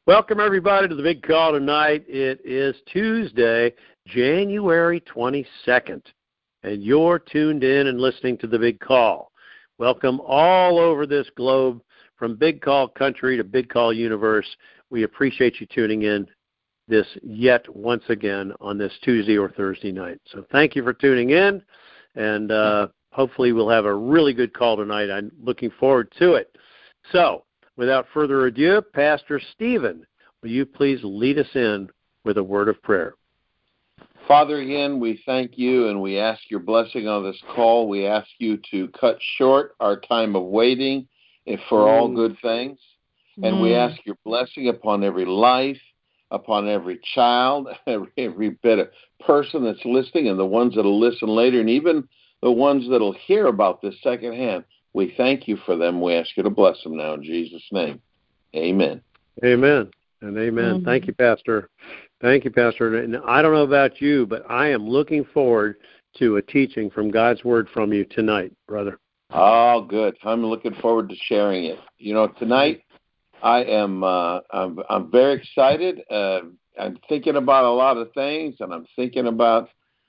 Welcome, everybody, to the big call tonight. It is Tuesday, January 22nd, and you're tuned in and listening to the big call. Welcome all over this globe, from Big Call Country to Big Call Universe. We appreciate you tuning in this yet once again on this Tuesday or Thursday night. So thank you for tuning in, and hopefully we'll have a really good call tonight. I'm looking forward to it. So, without further ado, Pastor Stephen, will you please lead us in with a word of prayer? Father, again, we thank you and we ask your blessing on this call. We ask you to cut short our time of waiting for all good things. And we ask your blessing upon every life, upon every child, every bit of person that's listening, and the ones that will listen later, and even the ones that will hear about this secondhand. We thank you for them. We ask you to bless them now in Jesus' name. Amen. Amen and amen. Mm-hmm. Thank you, Pastor. Thank you, Pastor. And I don't know about you, but I am looking forward to a teaching from God's Word from you tonight, brother. Oh, good. I'm looking forward to sharing it. You know, tonight I am I'm very excited. I'm thinking about a lot of things, and I'm thinking about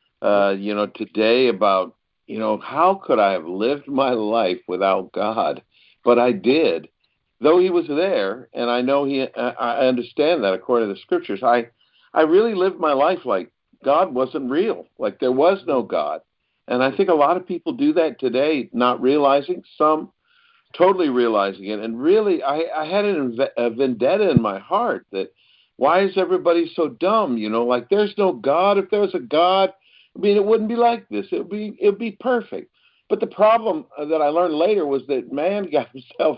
today about how could I have lived my life without God? But I did, though He was there, and I know I understand that according to the Scriptures. I really lived my life like God wasn't real, like there was no God. And I think a lot of people do that today, not realizing, some totally realizing it. And really, I had a vendetta in my heart that why is everybody so dumb? Like there's no God. If there was a God, I mean, it wouldn't be like this. It would be perfect. But the problem that I learned later was that man got himself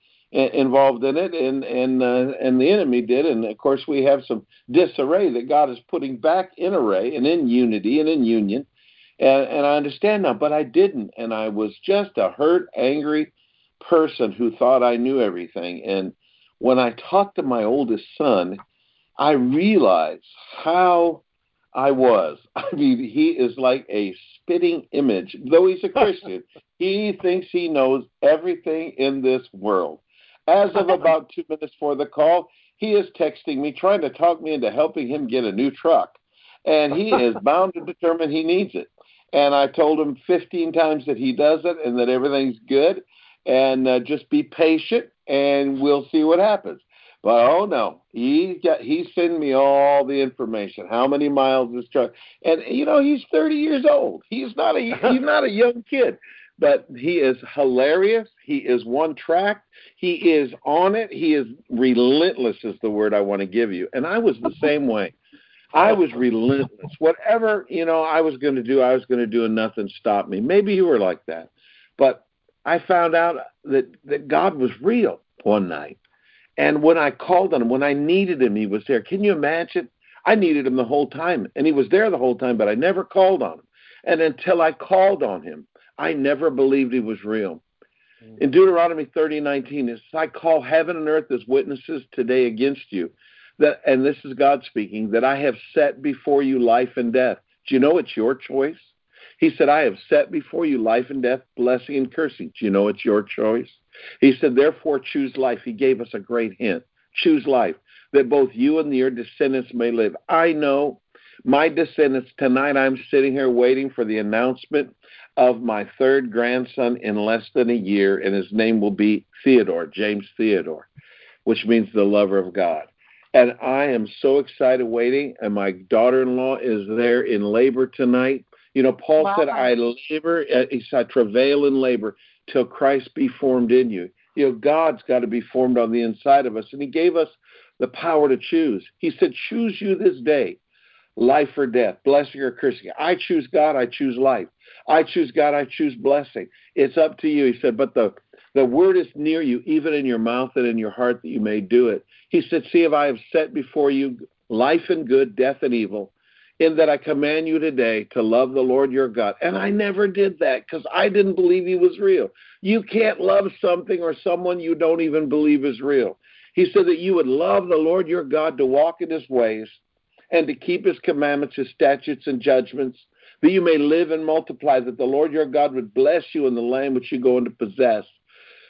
involved in it, and the enemy did. And of course, we have some disarray that God is putting back in array and in unity and in union. And I understand now, but I didn't. And I was just a hurt, angry person who thought I knew everything. And when I talked to my oldest son, I realized how I was. I mean, he is like a spitting image. Though he's a Christian, he thinks he knows everything in this world. As of about 2 minutes before the call, he is texting me, trying to talk me into helping him get a new truck. And he is bound to determine he needs it. And I told him 15 times that he does it and that everything's good. And just be patient, and we'll see what happens. But oh no, he sent me all the information. How many miles this truck? And he's 30 years old. He's not a young kid, but he is hilarious. He is one track. He is on it. He is relentless, is the word I want to give you. And I was the same way. I was relentless. Whatever I was going to do, and nothing stopped me. Maybe you were like that, but I found out that God was real one night. And when I called on him, when I needed him, he was there. Can you imagine? I needed him the whole time, and he was there the whole time, but I never called on him. And until I called on him, I never believed he was real. In Deuteronomy 30:19, it says, I call heaven and earth as witnesses today against you, and this is God speaking, that I have set before you life and death. Do you know it's your choice? He said, I have set before you life and death, blessing and cursing. Do you know it's your choice? He said, therefore choose life. He gave us a great hint. Choose life, that both you and your descendants may live. I know my descendants, tonight I'm sitting here waiting for the announcement of my third grandson in less than a year, and his name will be Theodore, James Theodore, which means the lover of God. And I am so excited waiting, and my daughter-in-law is there in labor tonight. Paul said, I labor, he said, travail in labor till Christ be formed in you. God's got to be formed on the inside of us, and he gave us the power to choose. He said, choose you this day, life or death, blessing or cursing. I choose God, I choose life. I choose God, I choose blessing. It's up to you. He said, but the word is near you, even in your mouth and in your heart, that you may do it. He said, see if I have set before you life and good, death and evil, in that I command you today to love the Lord your God. And I never did that because I didn't believe he was real. You can't love something or someone you don't even believe is real. He said that you would love the Lord your God, to walk in his ways and to keep his commandments, his statutes and judgments, that you may live and multiply, that the Lord your God would bless you in the land which you go in to possess.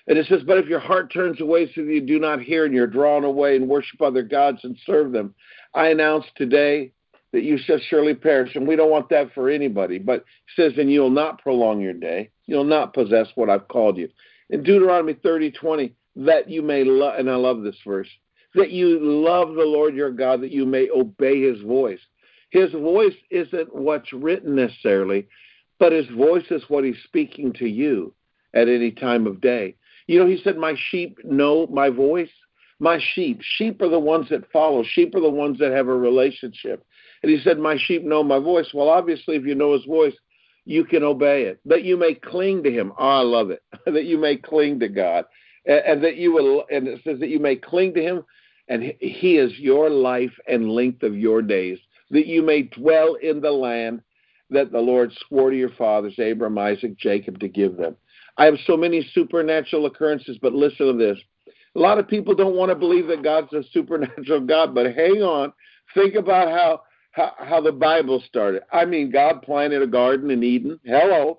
And it says, but if your heart turns away so that you do not hear and you're drawn away and worship other gods and serve them, I announce today that you shall surely perish. And we don't want that for anybody. But it says, and you'll not prolong your day. You'll not possess what I've called you. In Deuteronomy 30:20, that you may love, and I love this verse, that you love the Lord your God, that you may obey his voice. His voice isn't what's written necessarily, but his voice is what he's speaking to you at any time of day. You know, he said, my sheep know my voice. My sheep are the ones that follow. Sheep are the ones that have a relationship. And he said, my sheep know my voice. Well, obviously, if you know his voice, you can obey it. That you may cling to him. Oh, I love it. That you may cling to God. And that you will, and it says that you may cling to him, and he is your life and length of your days, that you may dwell in the land that the Lord swore to your fathers, Abraham, Isaac, Jacob, to give them. I have so many supernatural occurrences, but listen to this. A lot of people don't want to believe that God's a supernatural God, but hang on. Think about how the Bible started. I mean, God planted a garden in Eden. Hello.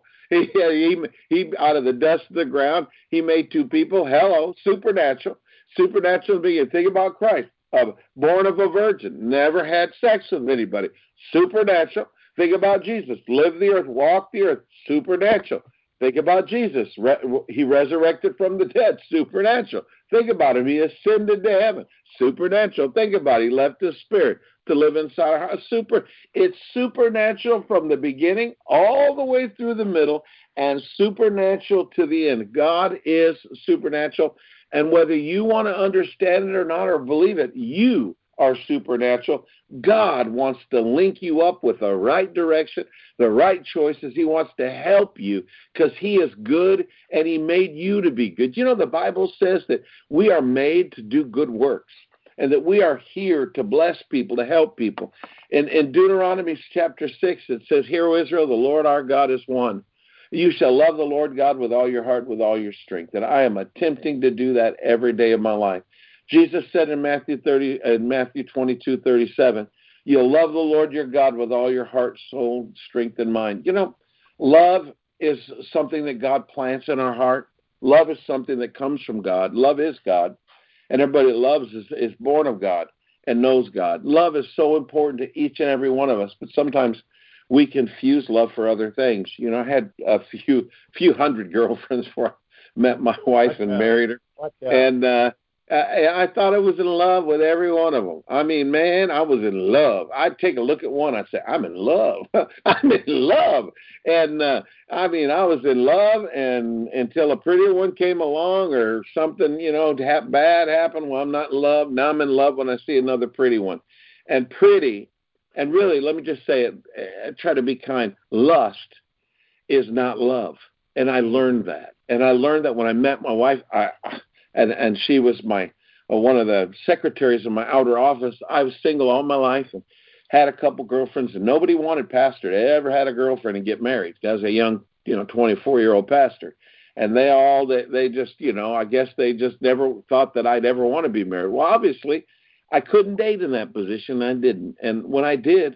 He out of the dust of the ground, he made two people. Hello. Supernatural. Supernatural being. Think about Christ. Born of a virgin. Never had sex with anybody. Supernatural. Think about Jesus. Lived the earth. Walked the earth. Supernatural. Think about Jesus. He resurrected from the dead. Supernatural. Think about him. He ascended to heaven. Supernatural. Think about it. He left his spirit to live inside our house. It's supernatural from the beginning all the way through the middle and supernatural to the end. God is supernatural. And whether you want to understand it or not or believe it, you are supernatural. God wants to link you up with the right direction, the right choices. He wants to help you because he is good and he made you to be good. You know, the Bible says that we are made to do good works and that we are here to bless people, to help people. In Deuteronomy chapter 6, it says, hear, O Israel, the Lord our God is one. You shall love the Lord God with all your heart, with all your strength. And I am attempting to do that every day of my life. Jesus said in Matthew 22:37, you'll love the Lord your God with all your heart, soul, strength, and mind. You know, love is something that God plants in our heart. Love is something that comes from God. Love is God. And everybody that loves is born of God and knows God. Love is so important to each and every one of us, but sometimes we confuse love for other things. You know, I had a few hundred girlfriends before I met my wife and married her. And I thought I was in love with every one of them. I mean, man, I was in love. I'd take a look at one. I'd say, I'm in love. I'm in love. And, I mean, I was in love and until a prettier one came along or something, you know, bad happened. Well, I'm not in love. Now I'm in love when I see another pretty one. And pretty, and really, let me just say it, try to be kind, lust is not love. And I learned that. And I learned that when I met my wife, and she was my one of the secretaries in my outer office. I was single all my life and had a couple girlfriends, and nobody wanted pastor to ever had a girlfriend and get married as a young, 24-year-old pastor. And they just, I guess they just never thought that I'd ever want to be married. Well, obviously, I couldn't date in that position. I didn't. And when I did,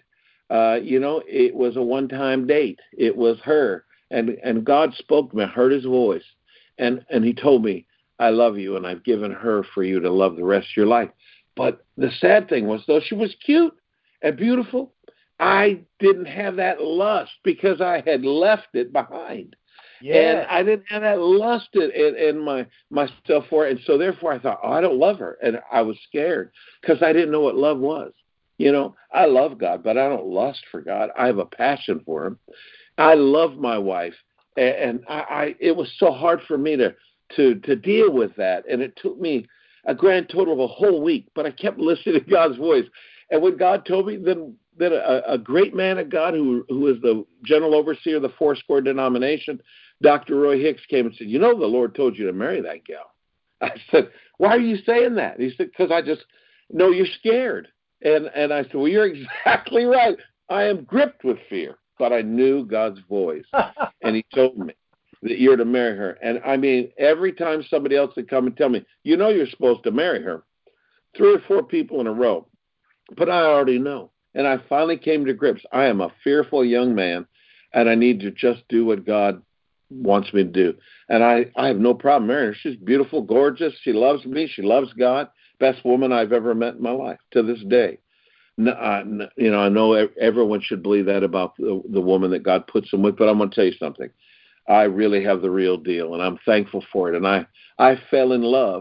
it was a one-time date. It was her. And God spoke to me. I heard his voice. And he told me, I love you, and I've given her for you to love the rest of your life. But the sad thing was, though she was cute and beautiful, I didn't have that lust because I had left it behind. Yeah. And I didn't have that lust in myself for it. And so therefore I thought, I don't love her. And I was scared because I didn't know what love was. I love God, but I don't lust for God. I have a passion for him. I love my wife. And it was so hard for me to deal with that. And it took me a grand total of a whole week, but I kept listening to God's voice. And when God told me, then a great man of God who is the general overseer of the Foursquare denomination, Dr. Roy Hicks, came and said, the Lord told you to marry that gal. I said, why are you saying that? He said, because I just know you're scared. And I said, well, you're exactly right. I am gripped with fear, but I knew God's voice. And he told me that you're to marry her. And I mean, every time somebody else would come and tell me, you're supposed to marry her, 3 or 4 people in a row. But I already know. And I finally came to grips. I am a fearful young man, and I need to just do what God wants me to do. And I have no problem marrying her. She's beautiful, gorgeous. She loves me. She loves God. Best woman I've ever met in my life to this day. I know everyone should believe that about the woman that God puts them with, but I'm going to tell you something. I really have the real deal, and I'm thankful for it. And I fell in love,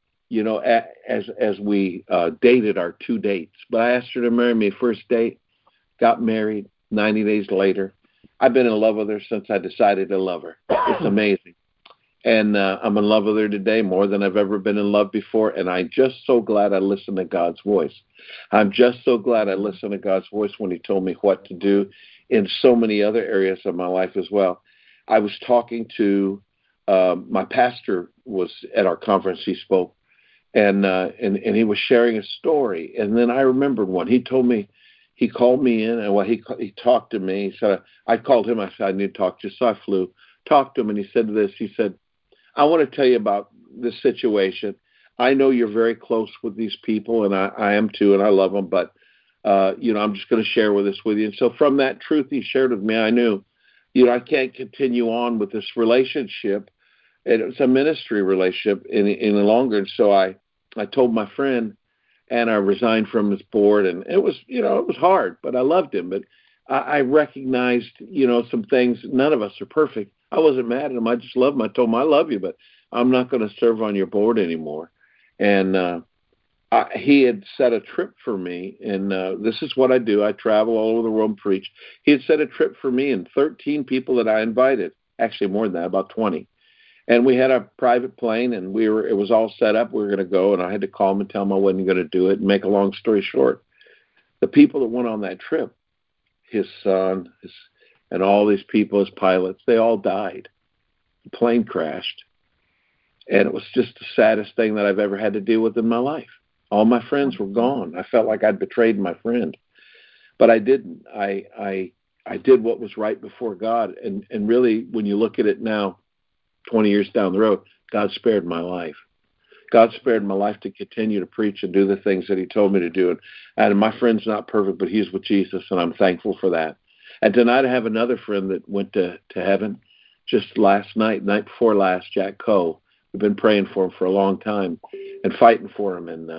as we dated our 2 dates. But I asked her to marry me first date, got married 90 days later. I've been in love with her since I decided to love her. It's amazing. And I'm in love with her today more than I've ever been in love before. And I'm just so glad I listened to God's voice. I'm just so glad I listened to God's voice when he told me what to do in so many other areas of my life as well. I was talking to my pastor was at our conference. He spoke, and he was sharing a story. And then I remembered one. He told me, he called me in, and he talked to me. He said, I called him. I said, I need to talk to you. So I flew, talked to him, and he said this. He said, I want to tell you about this situation. I know you're very close with these people, and I am too, and I love them, but, I'm just going to share this with you. And so from that truth he shared with me, I knew, I can't continue on with this relationship. And it was a ministry relationship any longer. And so I told my friend, and I resigned from his board, and it was, it was hard, but I loved him. But I recognized, some things. None of us are perfect. I wasn't mad at him. I just loved him. I told him, I love you, but I'm not going to serve on your board anymore. And he had set a trip for me, and this is what I do. I travel all over the world and preach. He had set a trip for me and 13 people that I invited, actually more than that, about 20. And we had a private plane, and it was all set up. We were going to go, and I had to call him and tell him I wasn't going to do it. And make a long story short, the people that went on that trip, his son, and all these people as pilots, they all died. The plane crashed. And it was just the saddest thing that I've ever had to deal with in my life. All my friends were gone. I felt like I'd betrayed my friend. But I didn't. I did what was right before God. And really, when you look at it now, 20 years down the road, God spared my life. God spared my life to continue to preach and do the things that he told me to do. And my friend's not perfect, but he's with Jesus, and I'm thankful for that. And tonight I have another friend that went to heaven just night before last, Jack Coe. We've been praying for him for a long time and fighting for him. And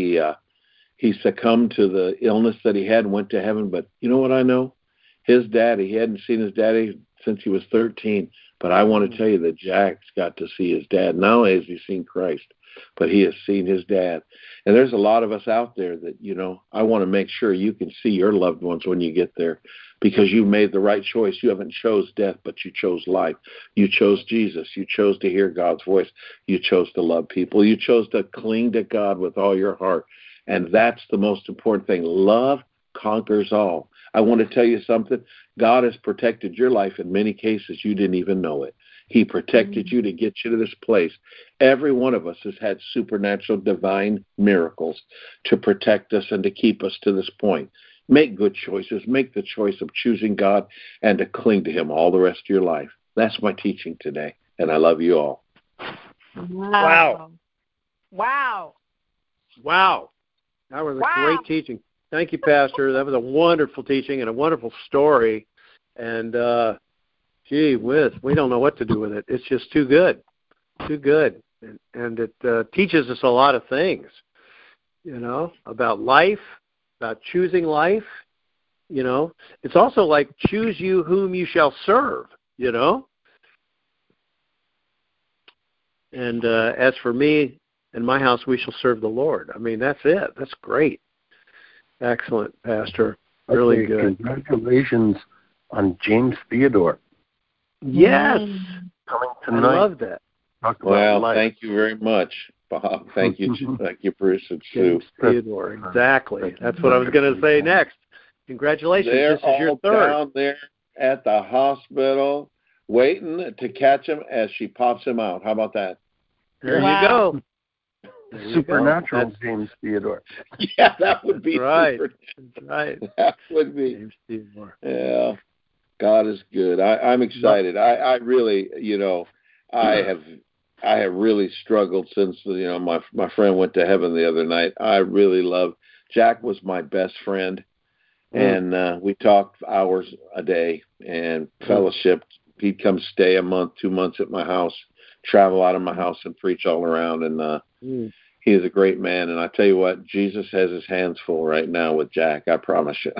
he succumbed to the illness that he had and went to heaven. But you know what I know? His daddy, he hadn't seen his daddy since he was 13. But I want to tell you that Jack's got to see his dad. Not only has he seen Christ, but he has seen his dad. And there's a lot of us out there that, I want to make sure you can see your loved ones when you get there, because you made the right choice. You haven't chose death, but you chose life. You chose Jesus. You chose to hear God's voice. You chose to love people. You chose to cling to God with all your heart. And that's the most important thing. Love conquers all. I want to tell you something. God has protected your life in many cases. You didn't even know it. He protected you to get you to this place. Every one of us has had supernatural, divine miracles to protect us and to keep us to this point. Make good choices. Make the choice of choosing God and to cling to him all the rest of your life. That's my teaching today, and I love you all. Wow. Wow. Wow. That was a great teaching. Thank you, Pastor. That was a wonderful teaching and a wonderful story. And, gee whiz, we don't know what to do with it. It's just too good. Too good. And it teaches us a lot of things, about life, about choosing life. It's also like choose you whom you shall serve, And as for me and my house, we shall serve the Lord. I mean, that's it. That's great. Excellent, Pastor. Really good. Congratulations on James Theodore. Yes. Coming tonight. I love that. Well, thank you very much, Bob. Thank you, Bruce and Sue. James Theodore, exactly. That's what I was going to say next. Congratulations. They're this is your third. Down there at the hospital waiting to catch him as she pops him out. How about that? There you go. Supernatural James Theodore. Yeah, that would be right. That's right. That would be. James Theodore. Yeah, God is good. I'm excited. I really, I have really struggled since my friend went to heaven the other night. I really love. Jack was my best friend, and we talked hours a day and fellowshiped he'd come stay a month, 2 months at my house, travel out of my house and preach all around. And he is a great man. And I tell you what, Jesus has his hands full right now with Jack. I promise you.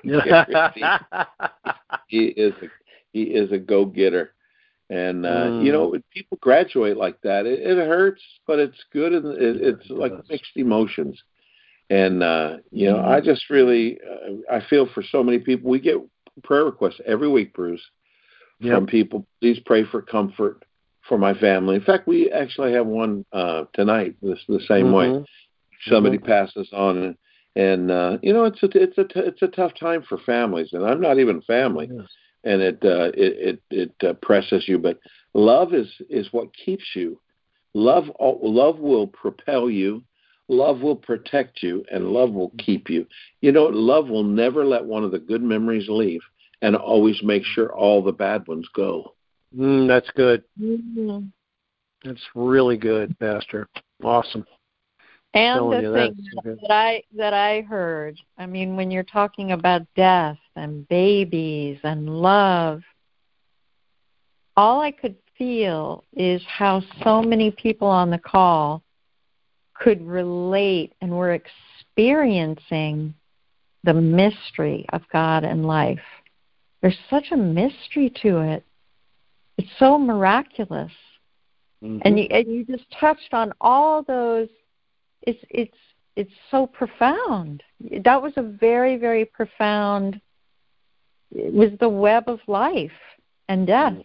He is a go-getter. And when people graduate like that, it hurts, but it's good, and it's like mixed emotions. And I just really I feel for so many people. We get prayer requests every week, Bruce, from people. Please pray for comfort for my family. In fact, we actually have one tonight. The same way. Somebody passes on, and it's a tough time for families, and I'm not even family. Yes. And it presses you, but love is what keeps you. Love will propel you. Love will protect you, and love will keep you. Love will never let one of the good memories leave, and always make sure all the bad ones go. That's good. Mm-hmm. That's really good, Pastor. Awesome. And the thing that I heard, I mean, when you're talking about death and babies and love, all I could feel is how so many people on the call could relate and were experiencing the mystery of God and life. There's such a mystery to it. It's so miraculous. Mm-hmm. And you just touched on all those. It's so profound. That was a very, very profound. It was the web of life and death,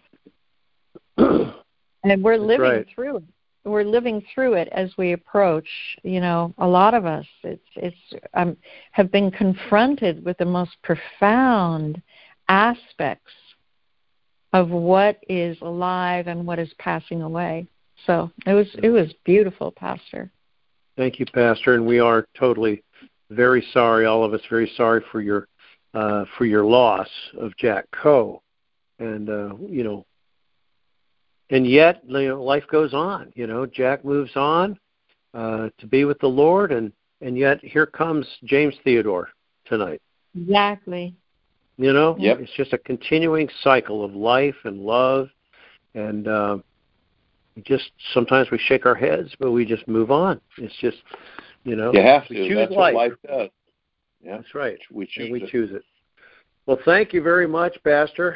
and we're living through it. We're living through it as we approach. A lot of us have been confronted with the most profound aspects of what is alive and what is passing away. So it was beautiful, Pastor. Thank you, Pastor, and we are totally very sorry, all of us, very sorry for your loss of Jack Coe, and and yet life goes on. Jack moves on to be with the Lord, and yet here comes James Theodore tonight. Exactly. It's just a continuing cycle of life and love, and just sometimes we shake our heads, but we just move on. It's just, you have to. Choose That's life. What life does. Yeah, that's right. We choose it. Well, thank you very much, Pastor.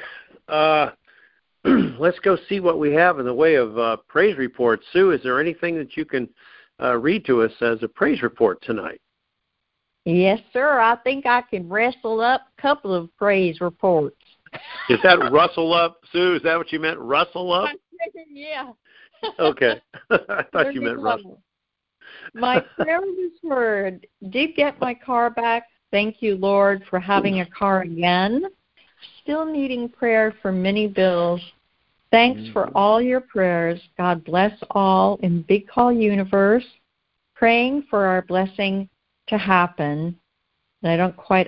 Let's go see what we have in the way of praise reports. Sue, is there anything that you can read to us as a praise report tonight? Yes, sir. I think I can wrestle up a couple of praise reports. Is that rustle up, Sue? Is that what you meant, rustle up? Yeah. Okay. I thought you meant rustle. My prayer was heard. Did get my car back. Thank you, Lord, for having a car again. Still needing prayer for many bills. Thanks for all your prayers. God bless all in Big Call Universe. Praying for our blessing to happen. And I don't quite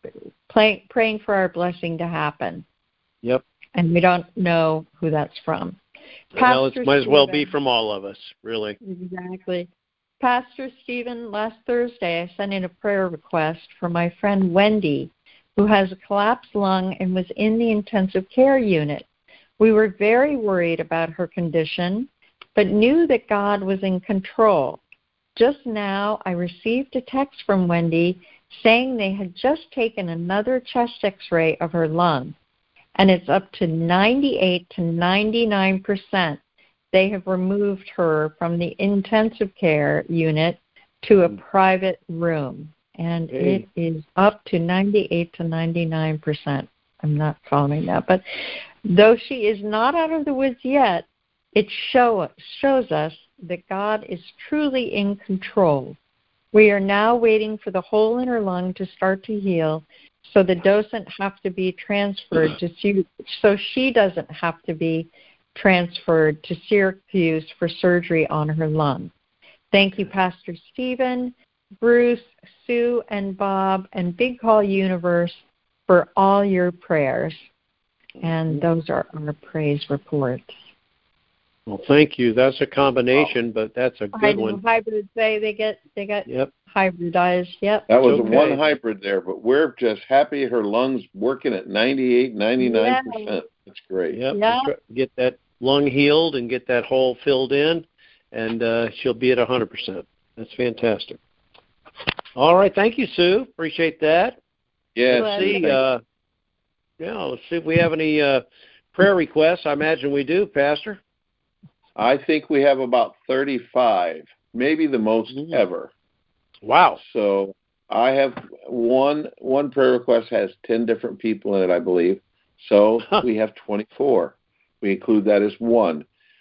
praying for our blessing to happen. Yep. And we don't know who that's from. Well, it might as well be from all of us, really. Exactly. Pastor Stephen, last Thursday I sent in a prayer request for my friend Wendy, who has a collapsed lung and was in the intensive care unit. We were very worried about her condition, but knew that God was in control. Just now I received a text from Wendy saying they had just taken another chest x-ray of her lung, and it's up to 98 to 99%. They have removed her from the intensive care unit to a private room, and it is up to 98 to 99%. I'm not following that, but though she is not out of the woods yet, it shows us that God is truly in control. We are now waiting for the hole in her lung to start to heal, so the doesn't have to be transferred so she doesn't have to be transferred to Syracuse for surgery on her lung. Thank you, Pastor Stephen, Bruce, Sue, and Bob, and Big Call Universe for all your prayers. And those are our praise reports. Well, thank you. That's a combination, but that's a good one. Hybrids, they get hybridized. Yep. That was one hybrid there, but we're just happy her lungs working at 98, 99%. That's great. Yep. Yeah. Get that lung healed and get that hole filled in, and she'll be at 100%. That's fantastic. All right. Thank you, Sue. Appreciate that. Yes. Let's see if we have any prayer requests. I imagine we do, Pastor. I think we have about 35, maybe the most ever. Wow. So I have one prayer request has 10 different people in it, I believe. So we have 24. We include that as one.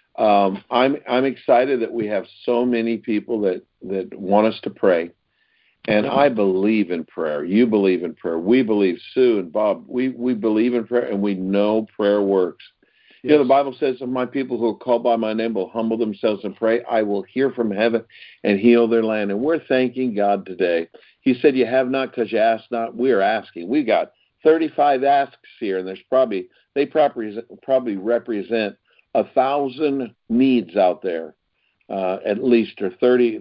I'm excited that we have so many people that want us to pray. And I believe in prayer. You believe in prayer. We believe, Sue and Bob, we believe in prayer, and we know prayer works. Yes. You know, the Bible says, if my people who are called by my name will humble themselves and pray, I will hear from heaven and heal their land. And we're thanking God today. He said, you have not because you ask not. We are asking. We got 35 asks here, and they probably represent 1,000 needs out there. At least, or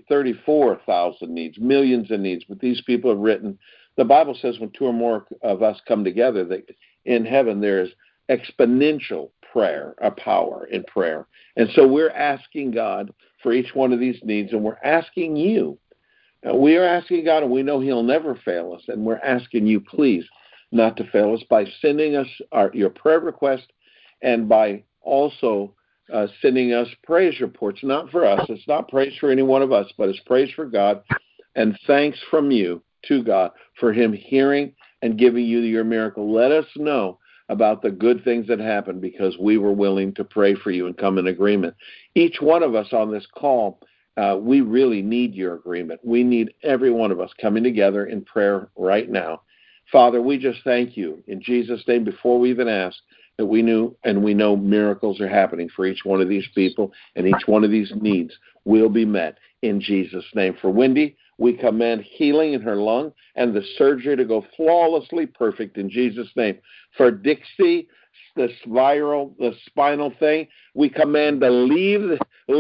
34,000 needs, millions of needs. But these people have written, the Bible says when two or more of us come together, that in heaven there is exponential prayer, a power in prayer. And so we're asking God for each one of these needs, and we're asking you. We are asking God, and we know He'll never fail us, and we're asking you, please, not to fail us by sending us your prayer request and by also sending us praise reports, not for us. It's not praise for any one of us, but it's praise for God and thanks from you to God for Him hearing and giving you your miracle. Let us know about the good things that happened because we were willing to pray for you and come in agreement. Each one of us on this call, we really need your agreement. We need every one of us coming together in prayer right now. Father, we just thank you in Jesus' name before we even ask, that we knew and we know miracles are happening for each one of these people, and each one of these needs will be met in Jesus' name. For Wendy, we command healing in her lung and the surgery to go flawlessly perfect in Jesus' name. For Dixie, the spinal thing, we command to leave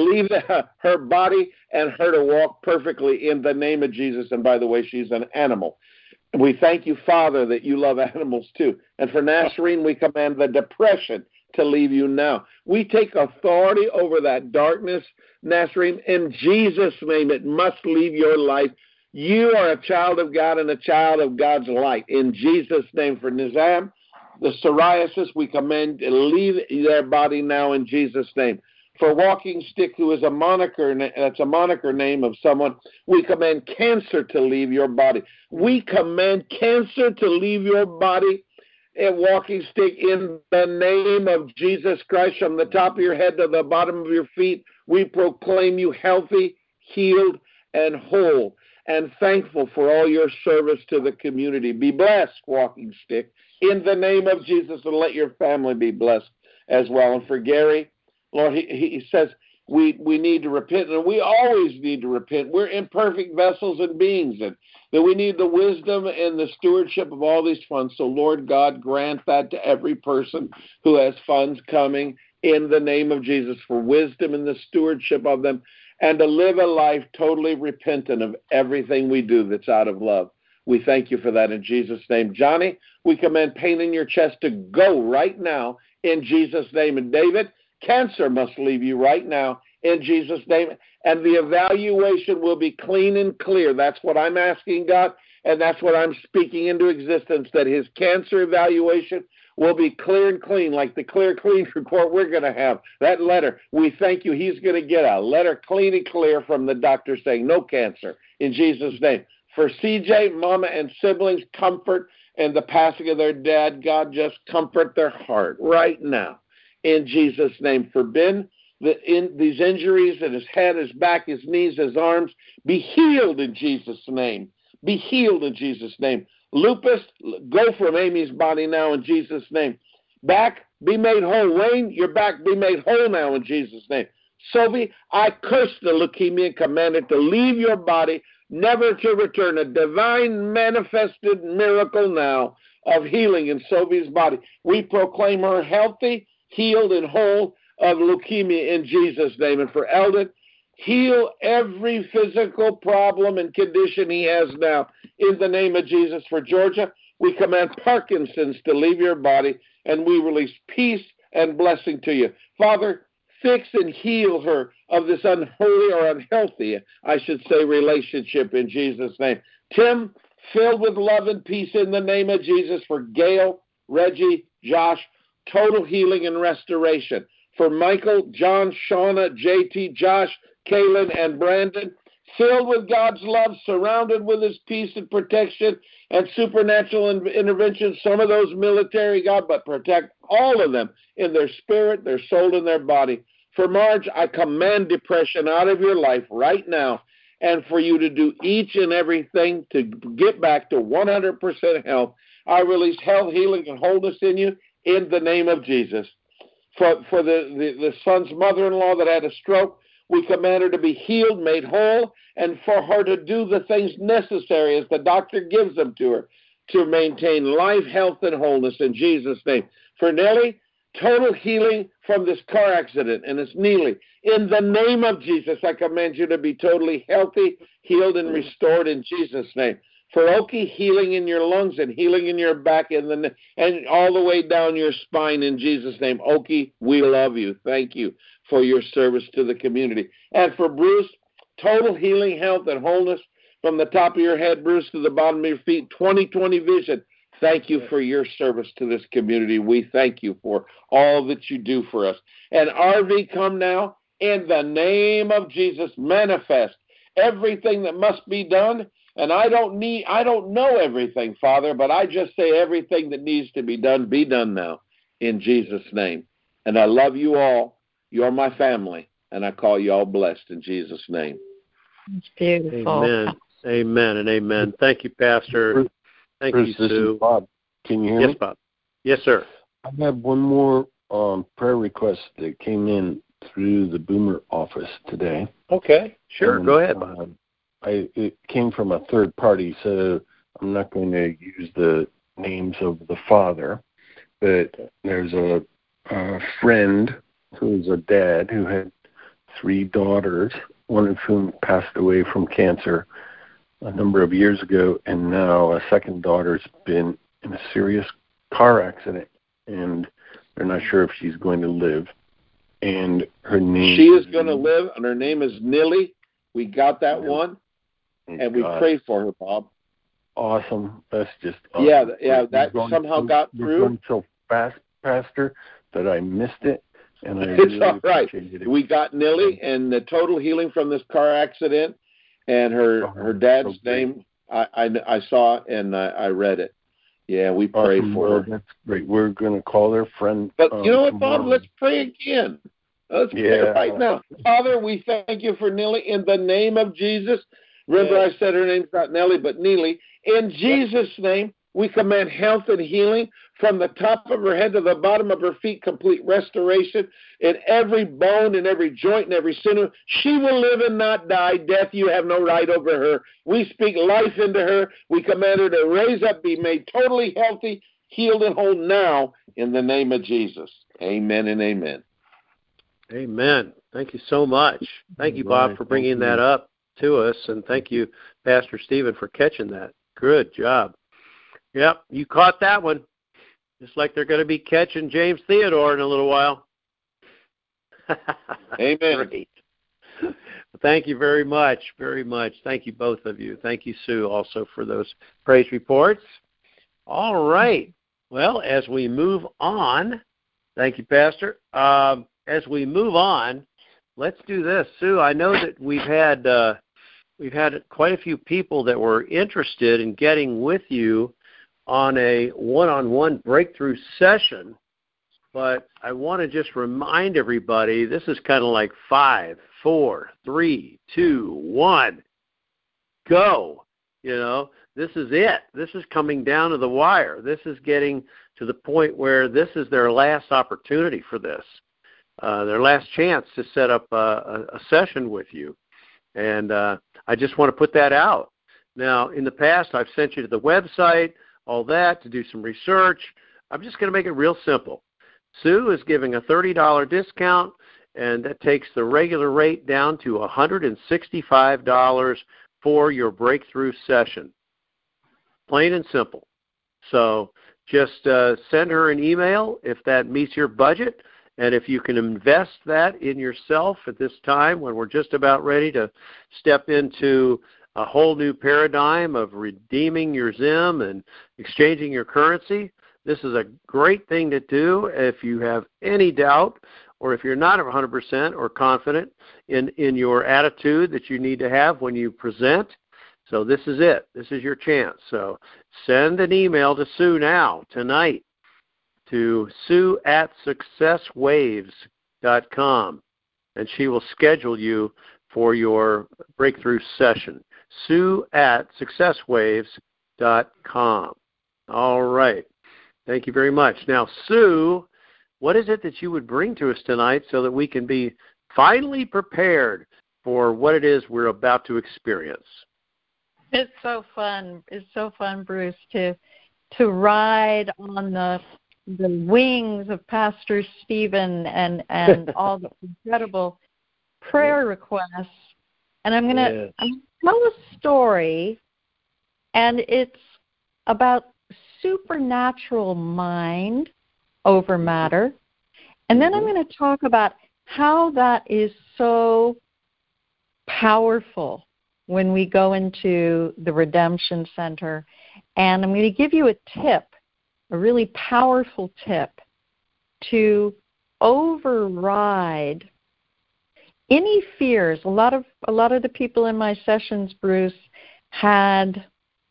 her body and her to walk perfectly in the name of Jesus. And by the way, she's an animal. We thank you, Father, that you love animals too. And for Nasreen, we command the depression to leave you now. We take authority over that darkness, Nasreen. In Jesus' name, it must leave your life. You are a child of God and a child of God's light. In Jesus' name, for Nizam, the psoriasis, we command to leave their body now in Jesus' name. For Walking Stick, who is a moniker, that's a moniker name of someone, we command cancer to leave your body. We command cancer to leave your body at Walking Stick in the name of Jesus Christ. From the top of your head to the bottom of your feet, we proclaim you healthy, healed, and whole, and thankful for all your service to the community. Be blessed, Walking Stick, in the name of Jesus, and let your family be blessed as well. And for Gary, Lord, he says we need to repent, and we always need to repent. We're imperfect vessels and beings, and that we need the wisdom and the stewardship of all these funds. So, Lord God, grant that to every person who has funds coming in the name of Jesus, for wisdom and the stewardship of them, and to live a life totally repentant of everything we do that's out of love. We thank you for that in Jesus' name. Johnny, we command pain in your chest to go right now in Jesus' name. And David, cancer must leave you right now in Jesus' name, and the evaluation will be clean and clear. That's what I'm asking God, and that's what I'm speaking into existence, that his cancer evaluation will be clear and clean, like the clear, clean report we're going to have. That letter, we thank you, he's going to get a letter clean and clear from the doctor saying no cancer in Jesus' name. For CJ, mama, and siblings, comfort and the passing of their dad, God, just comfort their heart right now. In Jesus' name. For Ben, these injuries in his head, his back, his knees, his arms, be healed in Jesus' name. Be healed in Jesus' name. Lupus, go from Amy's body now in Jesus' name. Back, be made whole. Wayne, your back be made whole now in Jesus' name. Sophie, I curse the leukemia and command it to leave your body, never to return. A divine manifested miracle now of healing in Sophie's body. We proclaim her healthy, healed, and whole of leukemia in Jesus' name. And for Eldon, heal every physical problem and condition he has now in the name of Jesus. For Georgia, we command Parkinson's to leave your body, and we release peace and blessing to you. Father, fix and heal her of this unholy or unhealthy, I should say, relationship in Jesus' name. Tim, filled with love and peace in the name of Jesus for Gail, Reggie, Josh, total healing and restoration. For Michael, John, Shauna, JT, Josh, Kaylin, and Brandon, filled with God's love, surrounded with his peace and protection and supernatural intervention. Some of those military, God, but protect all of them in their spirit, their soul, and their body. For Marge, I command depression out of your life right now, and for you to do each and everything to get back to 100% health. I release health, healing, and wholeness in you in the name of Jesus. For the son's mother-in-law that had a stroke, we command her to be healed, made whole, and for her to do the things necessary as the doctor gives them to her to maintain life, health, and wholeness in Jesus' name. For Nellie, total healing from this car accident, and it's Neely. In the name of Jesus, I command you to be totally healthy, healed, and restored in Jesus' name. For Oki, healing in your lungs and healing in your back and all the way down your spine in Jesus' name. Oki, we love you. Thank you for your service to the community. And for Bruce, total healing, health, and wholeness from the top of your head, Bruce, to the bottom of your feet. 20/20 vision. Thank you for your service to this community. We thank you for all that you do for us. And RV, come now. In the name of Jesus, manifest everything that must be done. And I don't know everything, Father, but I just say everything that needs to be done now in Jesus' name. And I love you all. You're my family, and I call you all blessed in Jesus' name. It's beautiful. Amen. Amen and amen. Thank you, Pastor. Thank Bruce, you, Sue. This is Bob. Can you hear me? Yes, Bob. Yes, sir. I have one more prayer request that came in through the Boomer office today. Okay, sure. And, go ahead, Bob. It came from a third party, so I'm not going to use the names of the father, but there's a friend who's a dad who had 3 daughters, one of whom passed away from cancer a number of years ago, and now a second daughter's been in a serious car accident, and they're not sure if she's going to live. And her name... She is going to live, and her name is Nilly. We got that one. And we pray for her, Bob. Awesome. That's just awesome. Yeah, that somehow got through. You're going so fast, Pastor, that I missed it, and I It's really all right. appreciated it. We got Nilly and the total healing from this car accident, and her dad's name I saw and I read it. Yeah, we prayed for her. That's great. We're going to call her friend. But you know what, Bob? Let's pray again. Let's pray right now. Father, we thank you for Nilly in the name of Jesus. Remember, I said her name's not Nellie, but Neely. In Jesus' name, we command health and healing from the top of her head to the bottom of her feet, complete restoration in every bone, in every joint, in every sinew. She will live and not die. Death, you have no right over her. We speak life into her. We command her to raise up, be made totally healthy, healed, and whole now in the name of Jesus. Amen and amen. Amen. Thank you so much. Thank you, Bob, for bringing that up to us, and thank you, Pastor Stephen, for catching that. Good job. Yep, you caught that one. Just like they're going to be catching James Theodore in a little while. Amen. Great. Thank you very much, very much. Thank you, both of you. Thank you, Sue, also for those praise reports. All right. Well, as we move on, thank you, Pastor. As we move on, let's do this. Sue, I know that we've had quite a few people that were interested in getting with you on a one-on-one breakthrough session, but I want to just remind everybody this is kind of like 5, 4, 3, 2, 1, go. You know, this is it. This is coming down to the wire. This is getting to the point where this is their last opportunity for this. Their last chance to set up a session with you. And I just want to put that out. Now, in the past, I've sent you to the website, all that, to do some research. I'm just going to make it real simple. Sue is giving a $30 discount, and that takes the regular rate down to $165 for your breakthrough session. Plain and simple. So just send her an email if that meets your budget. And if you can invest that in yourself at this time when we're just about ready to step into a whole new paradigm of redeeming your Zim and exchanging your currency, this is a great thing to do. If you have any doubt or if you're not 100% or confident in your attitude that you need to have when you present, so this is it. This is your chance. So send an email to Sue now, tonight, to sue@successwaves.com, and she will schedule you for your breakthrough session. sue@successwaves.com. All right. Thank you very much. Now, Sue, what is it that you would bring to us tonight so that we can be finally prepared for what it is we're about to experience? It's so fun. It's so fun, Bruce, to ride on the wings of Pastor Stephen and all the incredible prayer requests. And I'm going to tell a story, and it's about supernatural mind over matter. And then I'm going to talk about how that is so powerful when we go into the Redemption Center. And I'm going to give you a tip, a really powerful tip to override any fears. A lot of the people in my sessions, Bruce, had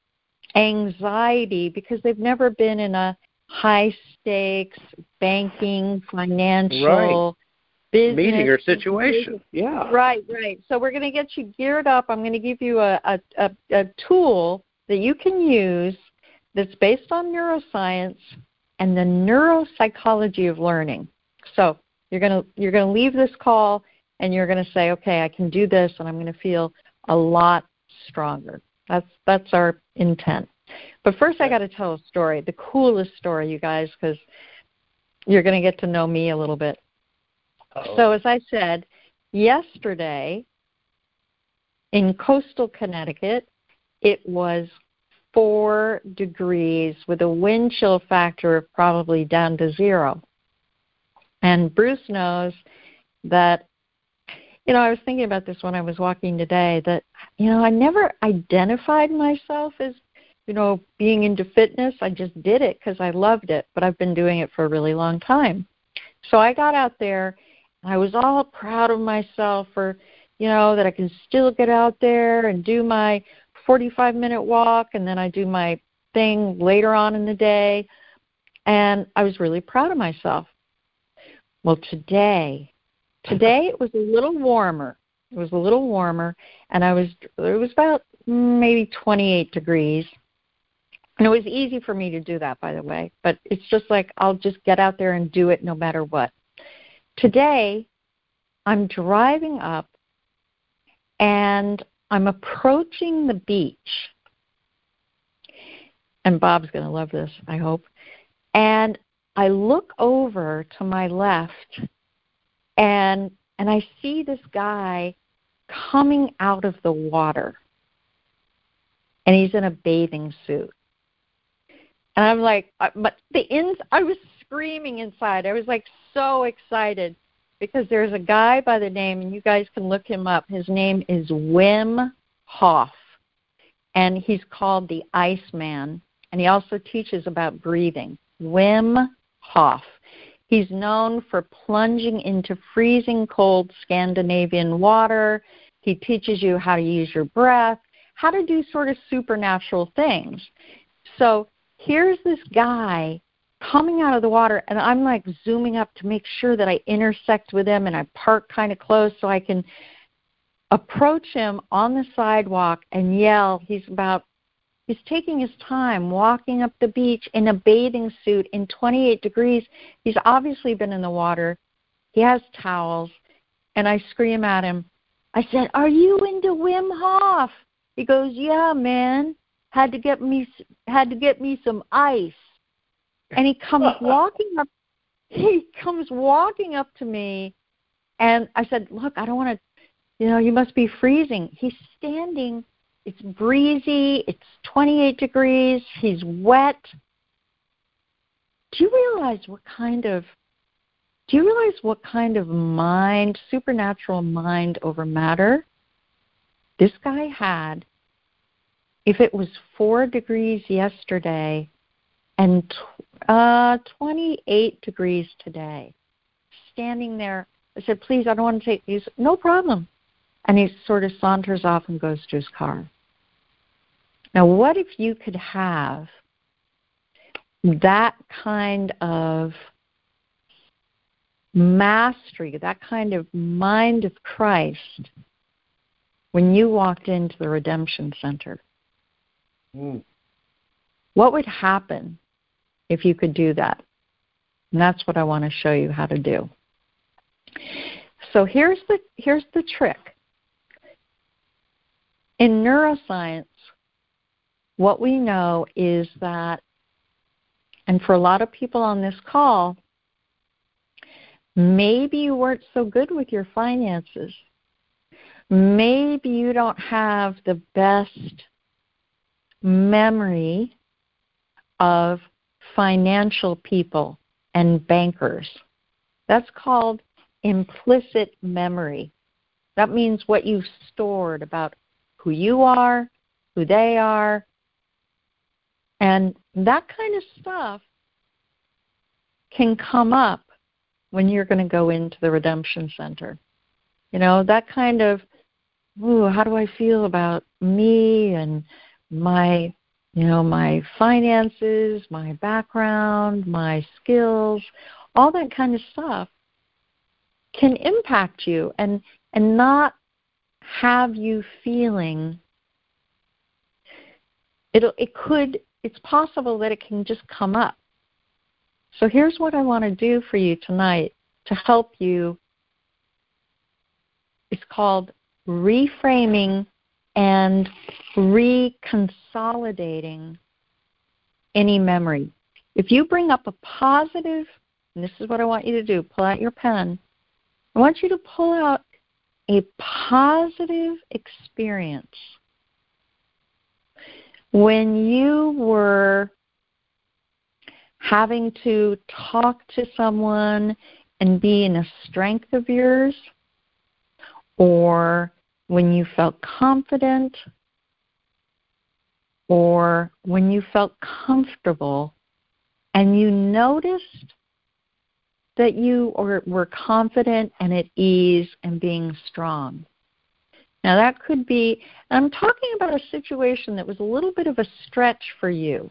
anxiety because they've never been in a high stakes banking, financial, business meeting or situation. Yeah. Right. So we're going to get you geared up. I'm going to give you a tool that you can use that's based on neuroscience and the neuropsychology of learning. So you're going to leave this call and you're going to say, okay, I can do this, and I'm going to feel a lot stronger. That's our intent. But first, I got to tell a story, the coolest story, you guys, because you're going to get to know me a little bit. Uh-oh. So as I said, yesterday in coastal Connecticut, it was 4 degrees with a wind chill factor of probably down to 0. And Bruce knows that, I was thinking about this when I was walking today, that, I never identified myself as, being into fitness. I just did it because I loved it, but I've been doing it for a really long time. So I got out there, and I was all proud of myself for, that I can still get out there and do my 45-minute walk, and then I do my thing later on in the day, and I was really proud of myself. Well, today it was a little warmer. It was a little warmer, and it was about maybe 28 degrees. And it was easy for me to do that, by the way, but it's just like I'll just get out there and do it no matter what. Today, I'm driving up, and I'm approaching the beach. And Bob's going to love this, I hope. And I look over to my left, and I see this guy coming out of the water. And he's in a bathing suit. And I'm like, I was screaming inside. I was like so excited because there's a guy by the name, and you guys can look him up. His name is Wim Hof, and he's called the Iceman, and he also teaches about breathing. Wim Hof. He's known for plunging into freezing cold Scandinavian water. He teaches you how to use your breath, how to do sort of supernatural things. So here's this guy coming out of the water, and I'm like zooming up to make sure that I intersect with him, and I park kind of close so I can approach him on the sidewalk and yell. He's taking his time walking up the beach in a bathing suit in 28 degrees. He's obviously been in the water. He has towels, and I scream at him. I said, "Are you into Wim Hof?" He goes, "Yeah, man. Had to get me some ice." And he comes walking up. He comes walking up to me, and I said, "Look, I don't want to. You must be freezing." He's standing. It's breezy. It's 28 degrees. He's wet, Do you realize what kind of mind, supernatural mind over matter this guy had? If it was 4 degrees yesterday and 28 degrees today, standing there, I said, please, I don't want to take these. No problem. And he sort of saunters off and goes to his car. Now, what if you could have that kind of mastery, that kind of mind of Christ when you walked into the Redemption Center? What would happen if you could do that? And that's what I want to show you how to do. So here's the trick. In neuroscience, what we know is that, and for a lot of people on this call, maybe you weren't so good with your finances. Maybe you don't have the best memory of financial people and bankers. That's called implicit memory. That means what you've stored about who you are, who they are, and that kind of stuff can come up when you're going to go into the Redemption Center. You know, that kind of, how do I feel about me and my finances, my background, my skills, all that kind of stuff can impact you and not have you feeling. It's possible that it can just come up. So here's what I want to do for you tonight to help you. It's called reframing and reconsolidating any memory. If you bring up a positive, and this is what I want you to do, pull out your pen. I want you to pull out a positive experience when you were having to talk to someone and be in a strength of yours, or when you felt confident, or when you felt comfortable and you noticed that you were confident and at ease and being strong. Now that could be, I'm talking about a situation that was a little bit of a stretch for you.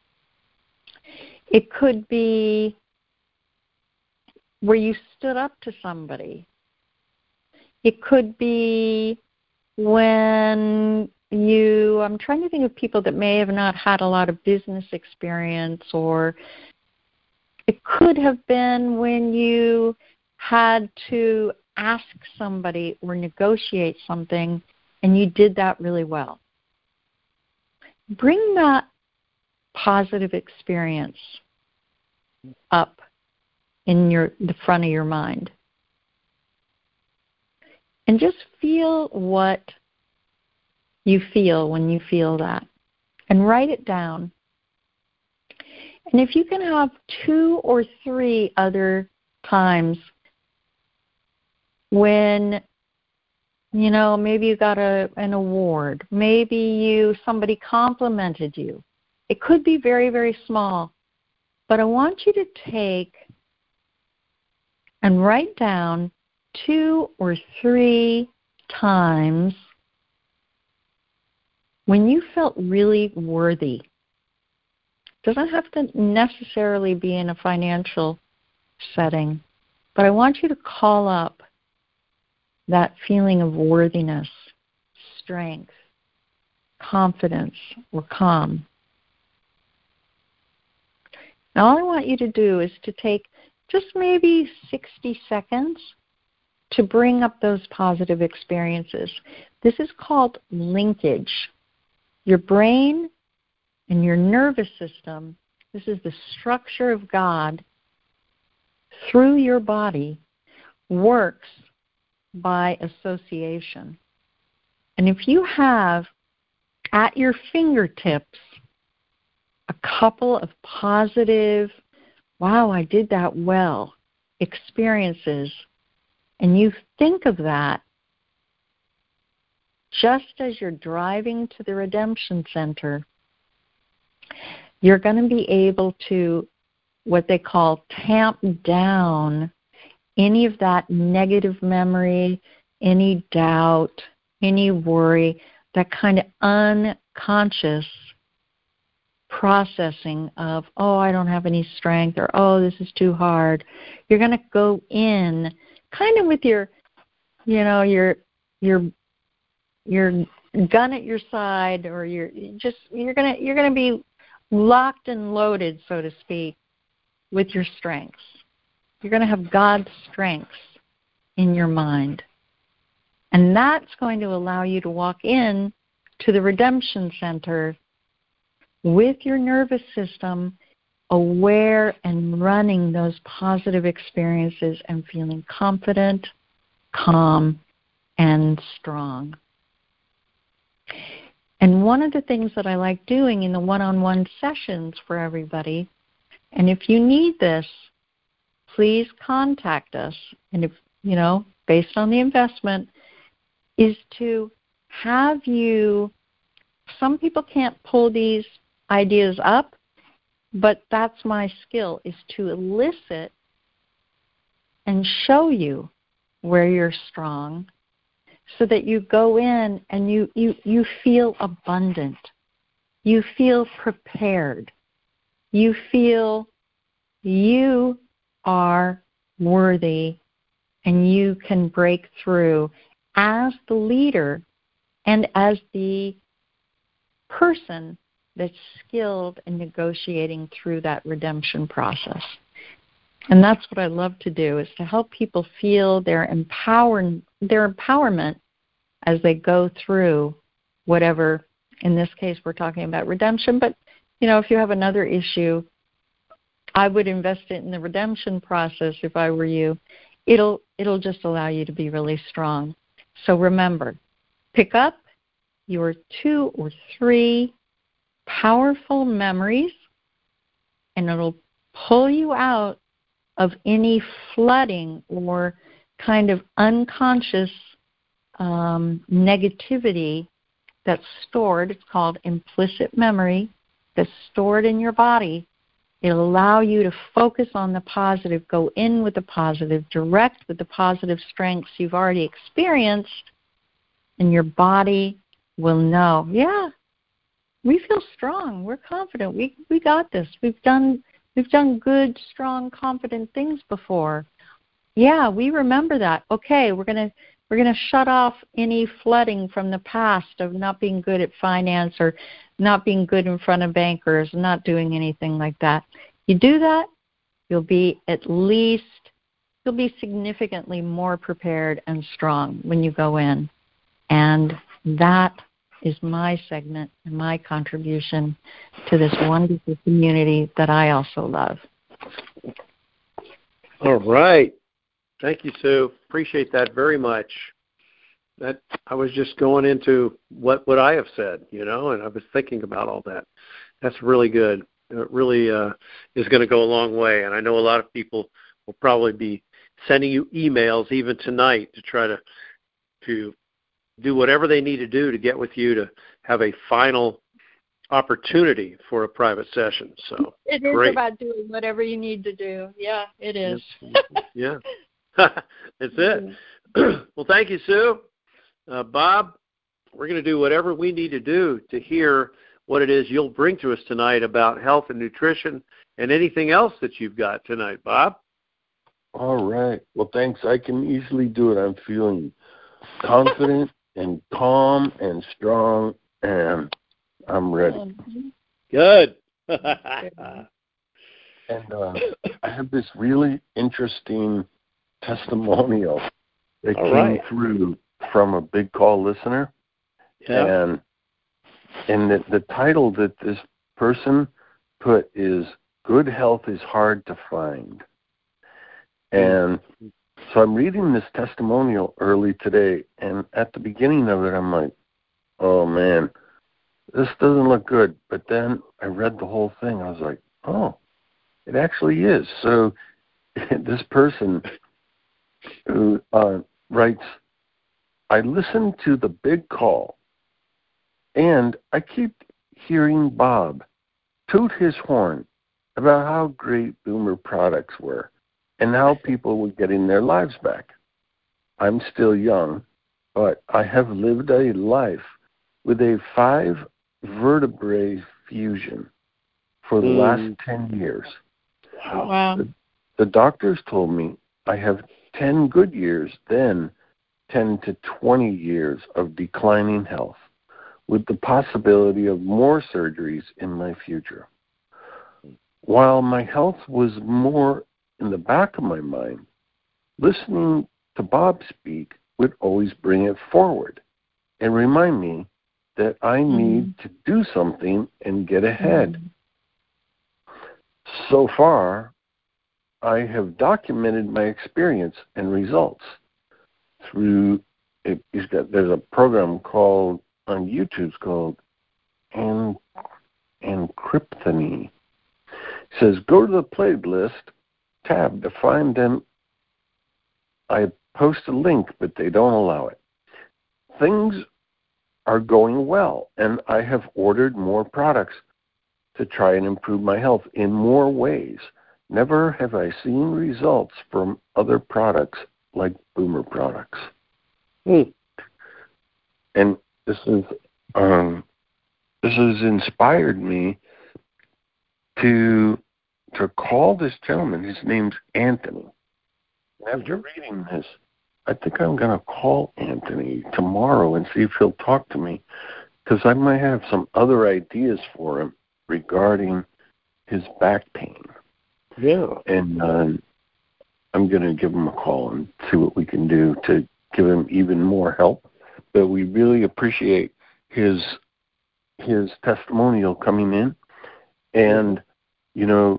It could be where you stood up to somebody. It could be when I'm trying to think of people that may have not had a lot of business experience, or it could have been when you had to ask somebody or negotiate something and you did that really well. Bring that positive experience up in the front of your mind. And just feel what you feel when you feel that. And write it down. And if you can have 2 or 3 other times when, maybe you got an award, maybe somebody complimented you. It could be very, very small. But I want you to take and write down 2 or 3 times when you felt really worthy. Doesn't have to necessarily be in a financial setting, but I want you to call up that feeling of worthiness, strength, confidence, or calm. Now all I want you to do is to take just maybe 60 seconds to bring up those positive experiences. This is called linkage. Your brain and your nervous system, this is the structure of God through your body, works by association. And if you have at your fingertips a couple of positive wow, I did that well, experiences, and you think of that just as you're driving to the Redemption Center, you're going to be able to, what they call, tamp down any of that negative memory, any doubt, any worry, that kind of unconscious processing of, oh, I don't have any strength, or oh, this is too hard. You're going to go in kind of with your gun at your side, or you're going to be locked and loaded, so to speak, with your strengths. You're going to have God's strengths in your mind. And that's going to allow you to walk in to the Redemption Center with your nervous system aware and running those positive experiences and feeling confident, calm, and strong. And one of the things that I like doing in the one-on-one sessions for everybody, and if you need this, please contact us. And if, based on the investment, is to have you, some people can't pull these ideas up, but that's my skill, is to elicit and show you where you're strong so that you go in and you feel abundant. You feel prepared. You feel you are worthy and you can break through as the leader and as the person that's skilled in negotiating through that redemption process. And that's what I love to do, is to help people feel their empowerment as they go through whatever, in this case we're talking about redemption, but if you have another issue, I would invest it in the redemption process if I were you. It'll just allow you to be really strong. So remember, pick up your 2 or 3 powerful memories, and it'll pull you out of any flooding or kind of unconscious negativity that's stored. It's called implicit memory, that's stored in your body. It'll allow you to focus on the positive, go in with the positive, direct with the positive strengths you've already experienced, and your body will know, yeah, we feel strong, we're confident, we got this. We've done good, strong, confident things before. Yeah, we remember that. Okay, we're gonna shut off any flooding from the past of not being good at finance or not being good in front of bankers, not doing anything like that. You do that, you'll be significantly more prepared and strong when you go in. And that is my segment and my contribution to this wonderful community that I also love. All right. Thank you, Sue. Appreciate that very much. That I was just going into what I have said, and I was thinking about all that. That's really good. It really is going to go a long way. And I know a lot of people will probably be sending you emails even tonight to try to do whatever they need to do to get with you to have a final opportunity for a private session. So it is great. About doing whatever you need to do. Yeah, it is. Yeah. That's it. Well, thank you, Sue. Bob, we're going to do whatever we need to do to hear what it is you'll bring to us tonight about health and nutrition and anything else that you've got tonight, Bob. All right. Well, thanks. I can easily do it. I'm feeling confident and calm and strong, and I'm ready. Good. And I have this really interesting testimonial that came through from a Big Call listener. Yeah. And the title that this person put is "Good Health is Hard to Find." And so I'm reading this testimonial early today, and at the beginning of it, I'm like, oh, man, this doesn't look good. But then I read the whole thing. I was like, oh, It actually is. So this person who writes, I listen to the big call, and I keep hearing Bob toot his horn about how great Boomer products were and how people were getting their lives back. I'm still young, but I have lived a life with a 5 vertebrae fusion for the last 10 years. Wow. The doctors told me I have 10 good years, then 10 to 20 years of declining health, with the possibility of more surgeries in my future. While my health was more in the back of my mind, listening to Bob speak would always bring it forward and remind me that I need to do something and get ahead. So far, I have documented my experience and results through there's a program called on YouTube called Encrypthony. It says go to the playlist tab to find them. I post a link, but they don't allow it. Things are going well, and I have ordered more products to try and improve my health in more ways. Never have I seen results from other products like Boomer products. And this has inspired me to call this gentleman. His name's Anthony. After reading this, I think I'm going to call Anthony tomorrow and see if he'll talk to me, because I might have some other ideas for him regarding his back pain. Yeah. And I'm going to give him a call and see what we can do to give him even more help. But we really appreciate his testimonial coming in. And, you know,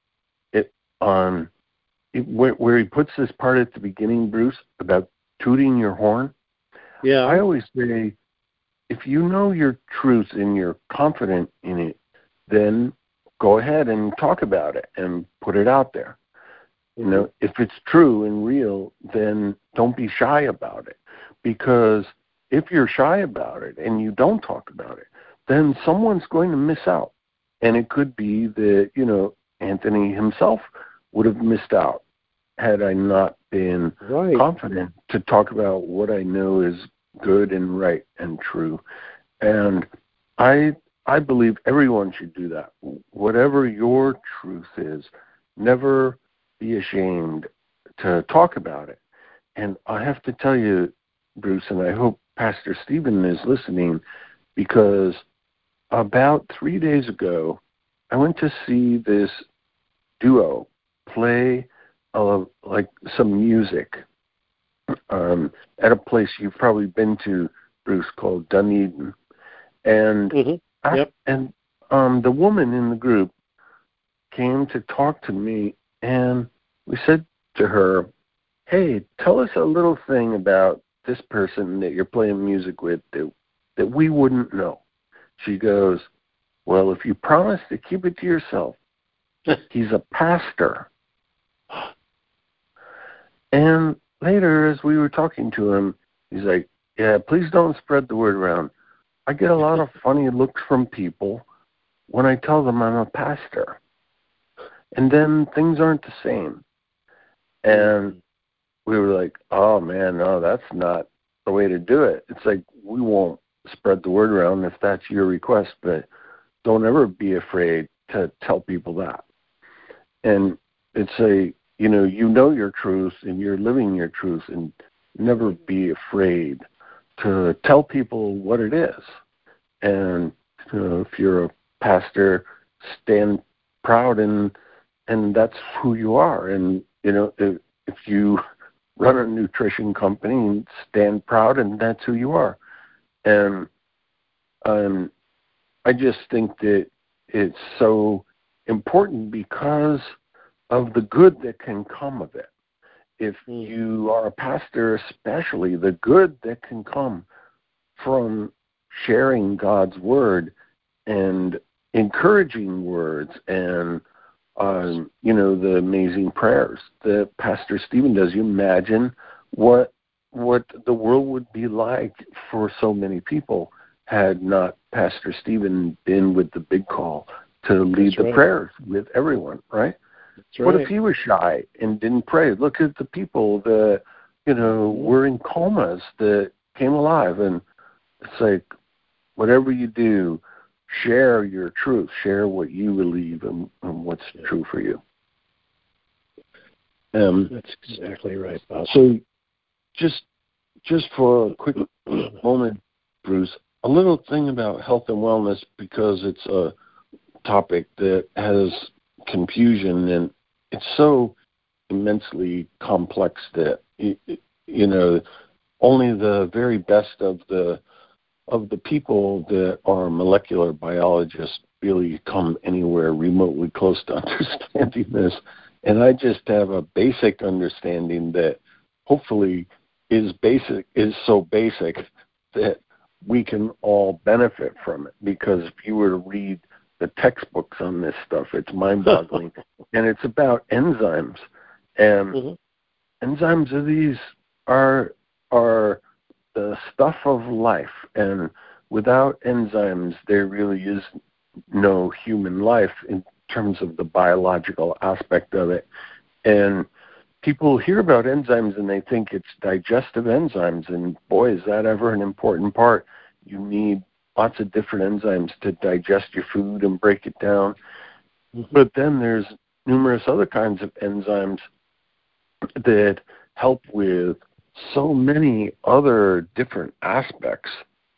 where he puts this part at the beginning, Bruce, about tooting your horn. Yeah. I always say, if you know your truth and you're confident in it, then go ahead and talk about it and put it out there. You know, if it's true and real, then don't be shy about it. Because if you're shy about it and you don't talk about it, then someone's going to miss out. And it could be that, you know, Anthony himself would have missed out had I not been confident to talk about what I know is good and right and true. And I believe everyone should do that. Whatever your truth is, never be ashamed to talk about it. And I have to tell you, Bruce, and I hope Pastor Stephen is listening, because about 3 days ago, I went to see this duo play like some music at a place you've probably been to, Bruce, called Dunedin. And the woman in the group came to talk to me, and we said to her, hey, tell us a little thing about this person that you're playing music with that we wouldn't know. She goes, well, if you promise to keep it to yourself, he's a pastor. And later, as we were talking to him, he's like, yeah, please don't spread the word around. I get a lot of funny looks from people when I tell them I'm a pastor. And then things aren't the same. And we were like, oh, man, no, that's not the way to do it. It's like, we won't spread the word around if that's your request, but don't ever be afraid to tell people that. And it's you know your truth and you're living your truth, and never be afraid to tell people what it is. And if you're a pastor, stand proud and that's who you are. And if you run a nutrition company, stand proud, and that's who you are. And I just think that it's so important because of the good that can come of it. If you are a pastor, especially, the good that can come from sharing God's word and encouraging words and the amazing prayers that Pastor Stephen does. You imagine what the world would be like for so many people had not Pastor Stephen been with the Big Call to lead the prayers with everyone, right? That's right? What if he was shy and didn't pray? Look at the people that, were in comas that came alive. And it's like, whatever you do, share your truth, share what you believe and what's true for you. That's exactly right, Bob. So just for a quick moment, Bruce, a little thing about health and wellness, because it's a topic that has confusion and it's so immensely complex that only the very best of the people that are molecular biologists really come anywhere remotely close to understanding this. And I just have a basic understanding that hopefully is so basic that we can all benefit from it. Because if you were to read the textbooks on this stuff, it's mind-boggling. And it's about enzymes. And enzymes are the stuff of life. And without enzymes, there really is no human life in terms of the biological aspect of it. And people hear about enzymes and they think it's digestive enzymes. And boy, is that ever an important part. You need lots of different enzymes to digest your food and break it down. But then there's numerous other kinds of enzymes that help with so many other different aspects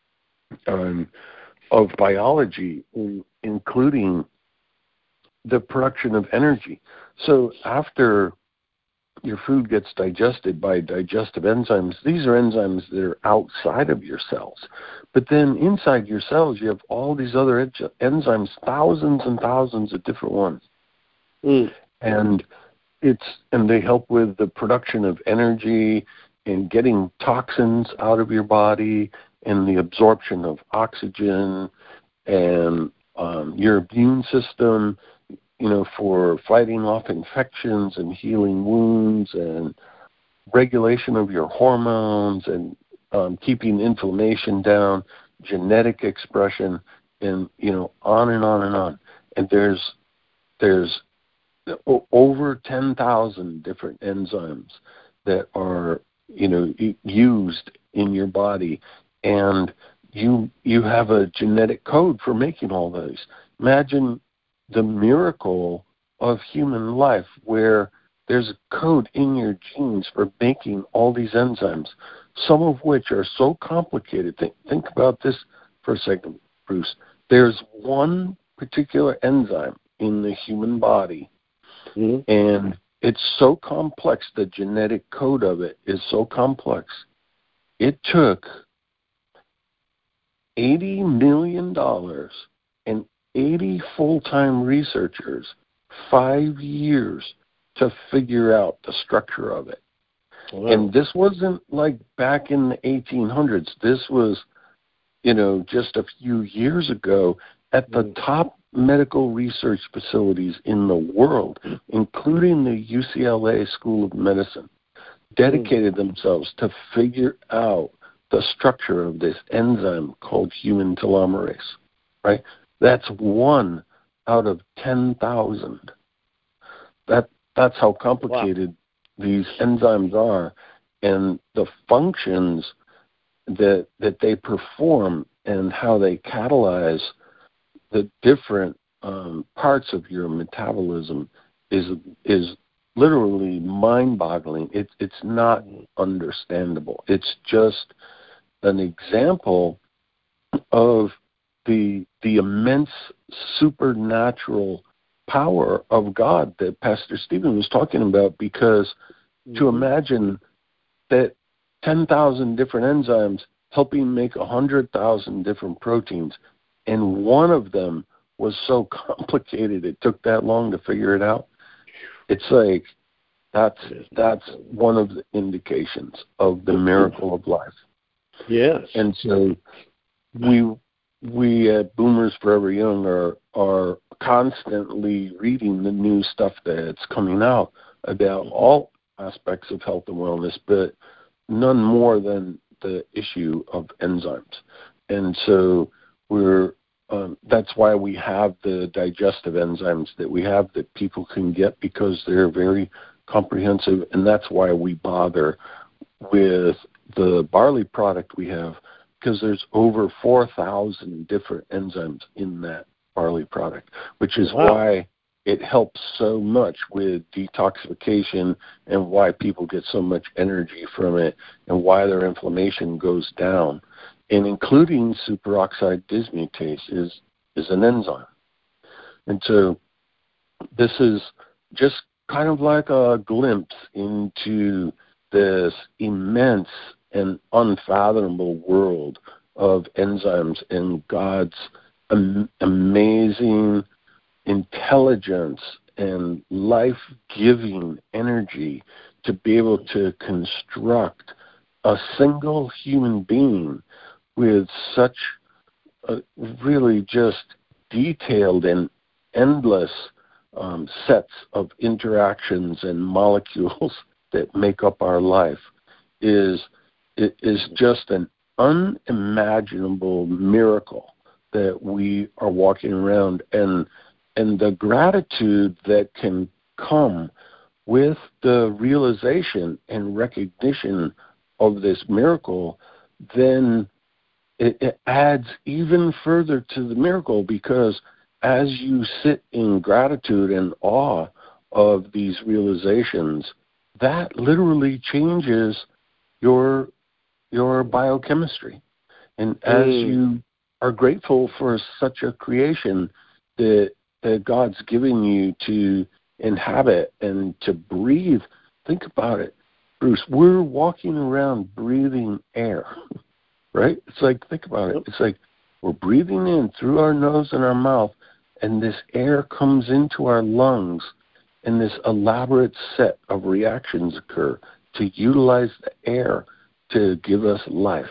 of biology, including the production of energy. So after your food gets digested by digestive enzymes, these are enzymes that are outside of your cells. But then inside your cells, you have all these other enzymes, thousands and thousands of different ones. And they help with the production of energy and getting toxins out of your body and the absorption of oxygen and your immune system, for fighting off infections and healing wounds and regulation of your hormones and keeping inflammation down, genetic expression, and, on and on and on. And there's over 10,000 different enzymes that are, used in your body. And you have a genetic code for making all those. Imagine the miracle of human life where there's a code in your genes for making all these enzymes, some of which are so complicated. Think about this for a second, Bruce. There's one particular enzyme in the human body, and it's so complex, the genetic code of it is so complex. It took $80 million and 80 full-time researchers 5 years to figure out the structure of it. Wow. And this wasn't like back in the 1800s. This was, just a few years ago at the top medical research facilities in the world, including the UCLA School of Medicine, dedicated themselves to figure out the structure of this enzyme called human telomerase, right? That's 1 out of 10,000. That's how complicated these enzymes are, and the functions that they perform and how they catalyze the different parts of your metabolism is literally mind-boggling. It's not understandable. It's just an example of the immense supernatural power of God that Pastor Stephen was talking about, because to imagine that 10,000 different enzymes helping make 100,000 different proteins, and one of them was so complicated it took that long to figure it out. It's like that's one of the indications of the miracle of life. Yes. And so we we at Boomers Forever Young are constantly reading the new stuff that's coming out about all aspects of health and wellness, but none more than the issue of enzymes. And so that's why we have the digestive enzymes that we have that people can get, because they're very comprehensive, and that's why we bother with the barley product we have, because there's over 4,000 different enzymes in that barley product, which is why it helps so much with detoxification and why people get so much energy from it and why their inflammation goes down. And including superoxide dismutase is an enzyme. And so this is just kind of like a glimpse into this immense and unfathomable world of enzymes and God's amazing intelligence and life-giving energy to be able to construct a single human being with such really just detailed and endless sets of interactions and molecules that make up our life is just an unimaginable miracle that we are walking around, and the gratitude that can come with the realization and recognition of this miracle, then it adds even further to the miracle, because as you sit in gratitude and awe of these realizations, that literally changes your biochemistry. And as you are grateful for such a creation that God's giving you to inhabit and to breathe, think about it, Bruce. We're walking around breathing air, right? It's like, think about it. It's like we're breathing in through our nose and our mouth, and this air comes into our lungs, and this elaborate set of reactions occur to utilize the air to give us life.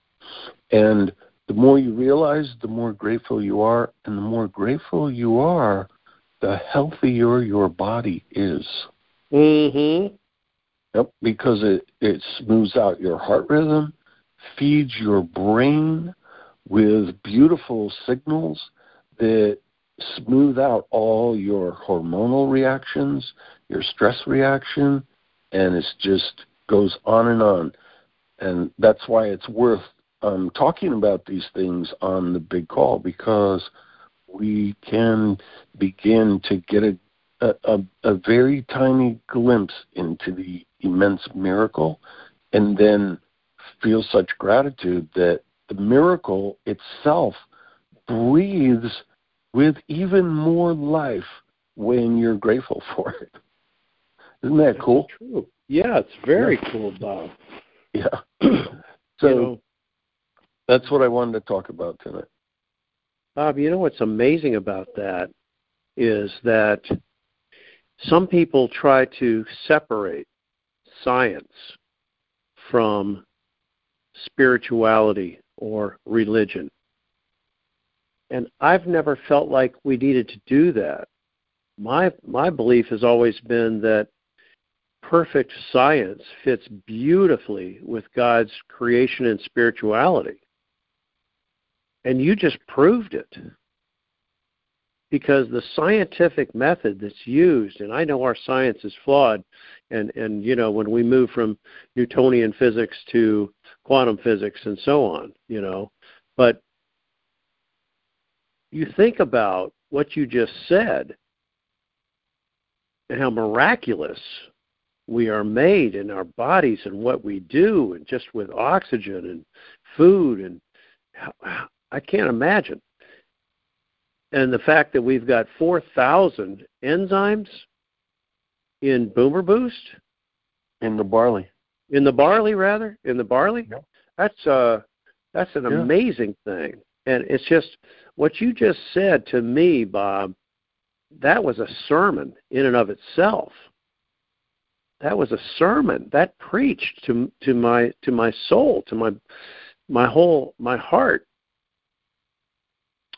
And the more you realize, the more grateful you are, and the more grateful you are, the healthier your body is. Mm-hmm. Yep, because it smooths out your heart rhythm, feeds your brain with beautiful signals that smooth out all your hormonal reactions, your stress reaction, and it just goes on and on. And that's why it's worth talking about these things on the big call, because we can begin to get a very tiny glimpse into the immense miracle, and then feel such gratitude that the miracle itself breathes with even more life when you're grateful for it. Isn't that cool? That's true. Yeah, it's very cool, Bob. Yeah. So that's what I wanted to talk about tonight. Bob, you know what's amazing about that is that some people try to separate science from spirituality or religion. And I've never felt like we needed to do that. My belief has always been that perfect science fits beautifully with God's creation and spirituality. And you just proved it. Because the scientific method that's used, and I know our science is flawed, and you know, when we move from Newtonian physics to quantum physics and so on, you know, but you think about what you just said and how miraculous we are made in our bodies and what we do, and just with oxygen and food, and I can't imagine. And the fact that we've got 4,000 enzymes in Boomer Boost. In the barley. In the barley, rather? In the barley? Yep. That's an amazing thing. And it's just, what you just said to me, Bob, that was a sermon in and of itself. That was a sermon. That preached to my soul, to my heart.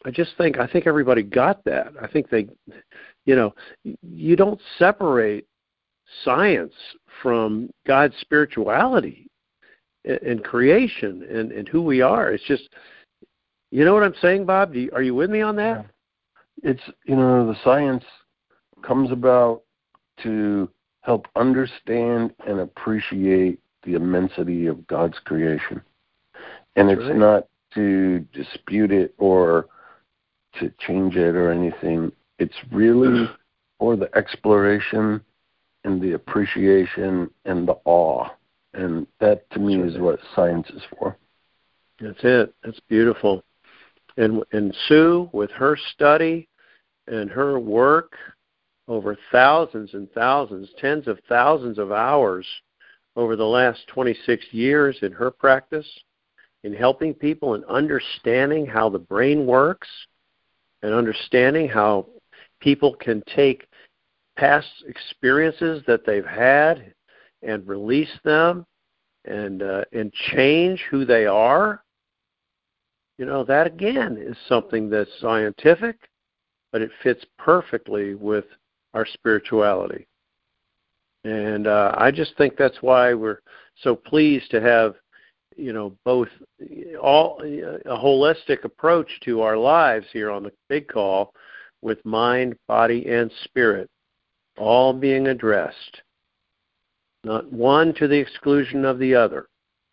I think everybody got that. I think they, you don't separate science from God's spirituality and creation and who we are. It's just, you know what I'm saying, Bob? Are you with me on that? It's, the science comes about to help understand and appreciate the immensity of God's creation. And it's not to dispute it or to change it or anything. It's really for the exploration and the appreciation and the awe. And that, to me, is what science is for. That's it. That's beautiful. And Sue, with her study and her work over thousands and thousands, tens of thousands of hours over the last 26 years in her practice, in helping people and understanding how the brain works and understanding how people can take past experiences that they've had and release them and change who they are. That again is something that's scientific, but it fits perfectly with our spirituality. And I just think that's why we're so pleased to have, both a holistic approach to our lives here on the Big Call with mind, body, and spirit all being addressed. Not one to the exclusion of the other.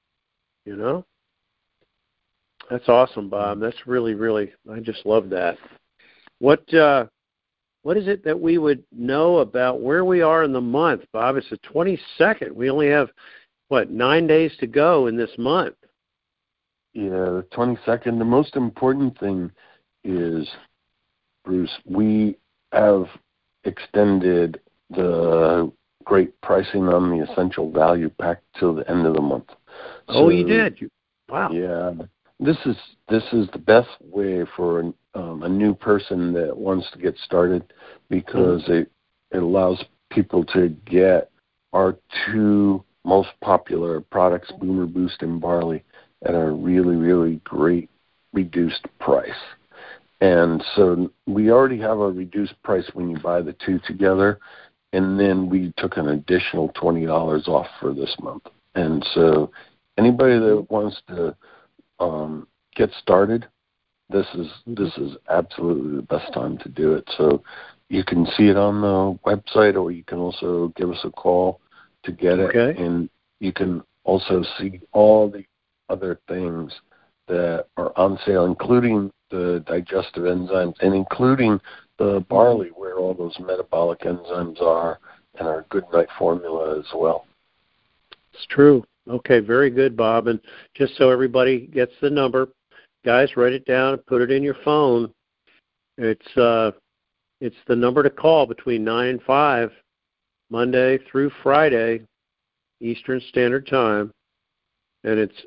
That's awesome, Bob. That's really, really, I just love that. What is it that we would know about where we are in the month, Bob? It's the 22nd. We only have, 9 days to go in this month. Yeah, the 22nd. The most important thing is, Bruce, we have extended the great pricing on the Essential Value Pack till the end of the month. Oh, you did? Wow. Yeah. This is the best way for a new person that wants to get started, because it allows people to get our two most popular products, Boomer Boost and Barley, at a really, really great reduced price. And so we already have a reduced price when you buy the two together, and then we took an additional $20 off for this month. And so anybody that wants to get started, this is absolutely the best time to do it. So you can see it on the website, or you can also give us a call to get it. And you can also see all the other things that are on sale, including the digestive enzymes and including the barley, where all those metabolic enzymes are, and our Good Night formula as well. It's true. Okay, very good, Bob. And just so everybody gets the number, guys, write it down and put it in your phone. It's the number to call between 9 and 5, Monday through Friday, Eastern Standard Time, and it's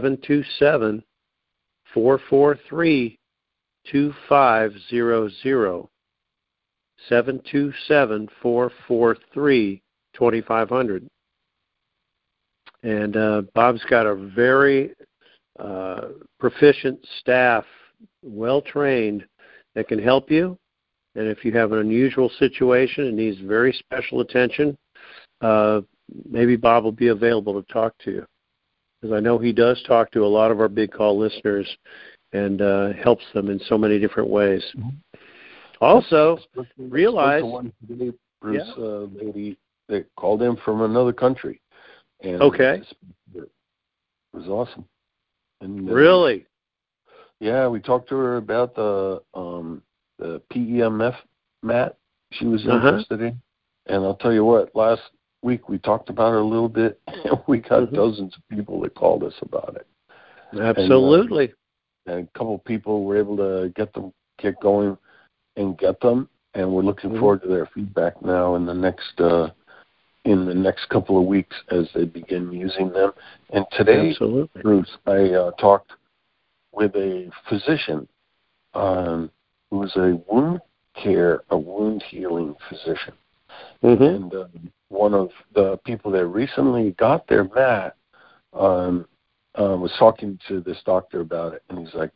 727-443-2500. 727-443-2500. And Bob's got a very proficient staff, well-trained, that can help you. And if you have an unusual situation and needs very special attention, maybe Bob will be available to talk to you. Because I know he does talk to a lot of our Big Call listeners and helps them in so many different ways. Mm-hmm. Also, realize... one today, Bruce, lady that called in from another country. And it was awesome. And, really? Yeah, we talked to her about the PEMF mat she was interested in. And I'll tell you what, last week we talked about it a little bit, and we got dozens of people that called us about it. Absolutely. And a couple of people were able to get going and get them, and we're looking forward to their feedback now in the next couple of weeks as they begin using them. And today, Bruce, I talked with a physician who's a wound healing physician. And one of the people that recently got their mat was talking to this doctor about it, and he's like,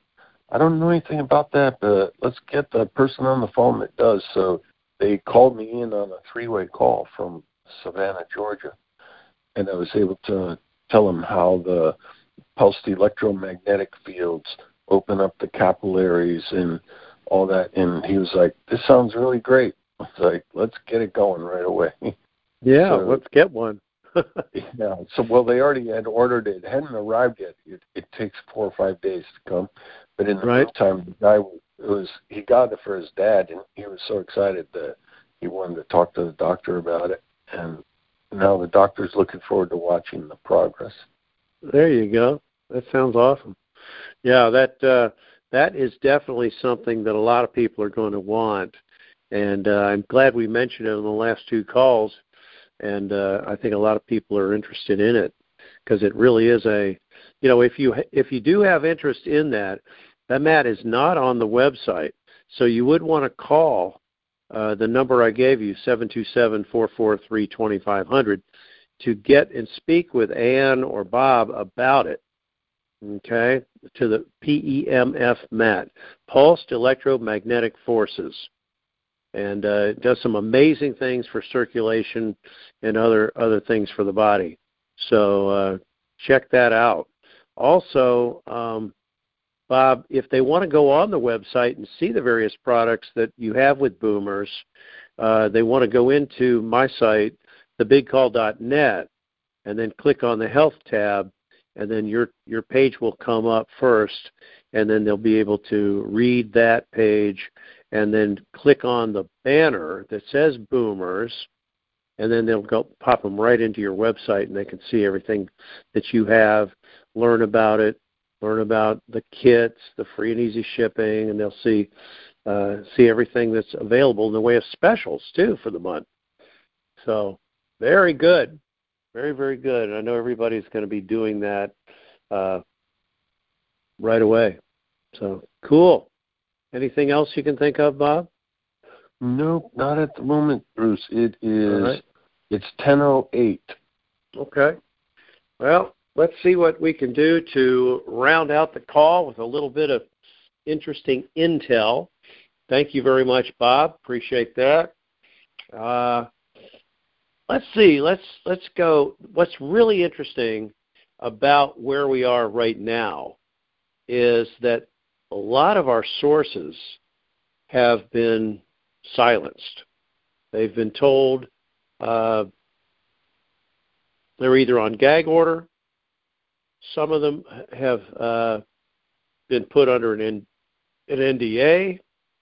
I don't know anything about that, but let's get the person on the phone that does. So they called me in on a 3-way call from Savannah, Georgia, and I was able to tell them how the pulsed electromagnetic fields open up the capillaries and all that. And he was like, this sounds really great. I was like, let's get it going right away. Yeah, let's get one. Yeah. So, well, they already had ordered it. It hadn't arrived yet. It takes 4 or 5 days to come. But in the meantime, the guy he got it for his dad, and he was so excited that he wanted to talk to the doctor about it. And now the doctor's looking forward to watching the progress. There you go. That sounds awesome. Yeah, that is definitely something that a lot of people are going to want. And I'm glad we mentioned it in the last 2 calls. And I think a lot of people are interested in it because it really is if you do have interest in that mat is not on the website. So you would want to call the number I gave you, 727-443-2500, to get and speak with Ann or Bob about it. Okay, to the PEMF mat, Pulsed Electromagnetic Forces. And it does some amazing things for circulation and other things for the body. So check that out. Also, Bob, if they want to go on the website and see the various products that you have with Boomers, they want to go into my site, thebigcall.net, and then click on the Health tab, and then your page will come up first, and then they'll be able to read that page and then click on the banner that says Boomers, and then they'll pop them right into your website, and they can see everything that you have, learn about it, learn about the kits, the free and easy shipping, and they'll see everything that's available in the way of specials, too, for the month. So very good. Very, very good. And I know everybody's going to be doing that right away. So cool. Anything else you can think of, Bob? No, not at the moment, Bruce. It is. Right. It's 10:08. Okay. Well, let's see what we can do to round out the call with a little bit of interesting intel. Thank you very much, Bob. Appreciate that. Let's see. Let's go. What's really interesting about where we are right now is that a lot of our sources have been silenced. They've been told they're either on gag order. Some of them have been put under an NDA,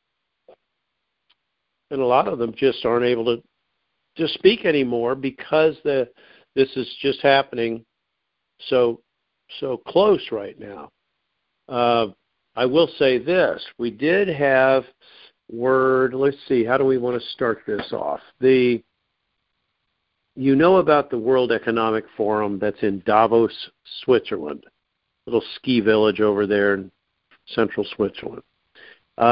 and a lot of them just aren't able to speak anymore because this is just happening so close right now. I will say this. We did have word, let's see, how do we want to start this off? You know about the World Economic Forum that's in Davos, Switzerland, little ski village over there in central Switzerland. There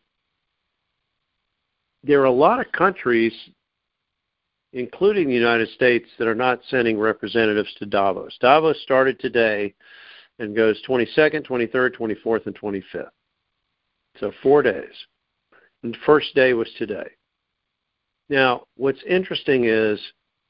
are a lot of countries, including the United States, that are not sending representatives to Davos. Davos started today and goes 22nd, 23rd, 24th, and 25th. So 4 days. And the first day was today. Now, what's interesting is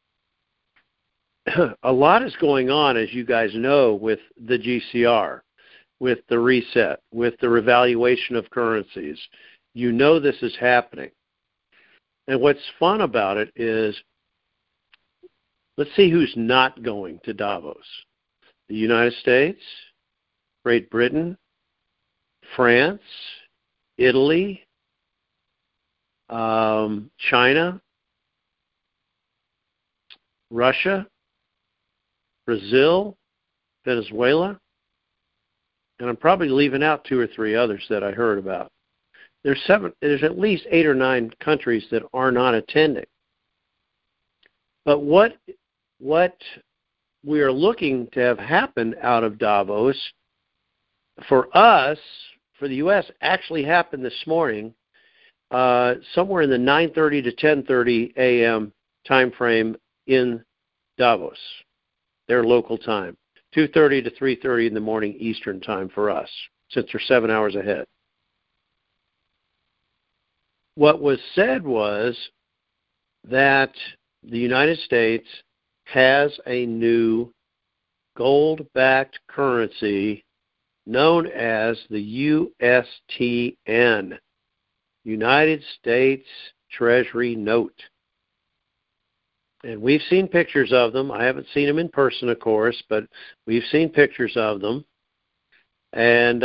a lot is going on, as you guys know, with the GCR, with the reset, with the revaluation of currencies. You know this is happening. And what's fun about it is, let's see who's not going to Davos. The United States, Great Britain, France, Italy, China, Russia, Brazil, Venezuela, and I'm probably leaving out 2 or 3 others that I heard about. There's at least 8 or 9 countries that are not attending. But what we are looking to have happen out of Davos for us, for the U.S., actually happened this morning, somewhere in the 9:30 to 10:30 a.m. time frame in Davos, their local time, 2:30 to 3:30 in the morning Eastern time for us. since they're 7 hours ahead. What was said was that the United States has a new gold-backed currency known as the USTN, United States Treasury Note. And we've seen pictures of them. I haven't seen them in person, of course, but we've seen pictures of them. And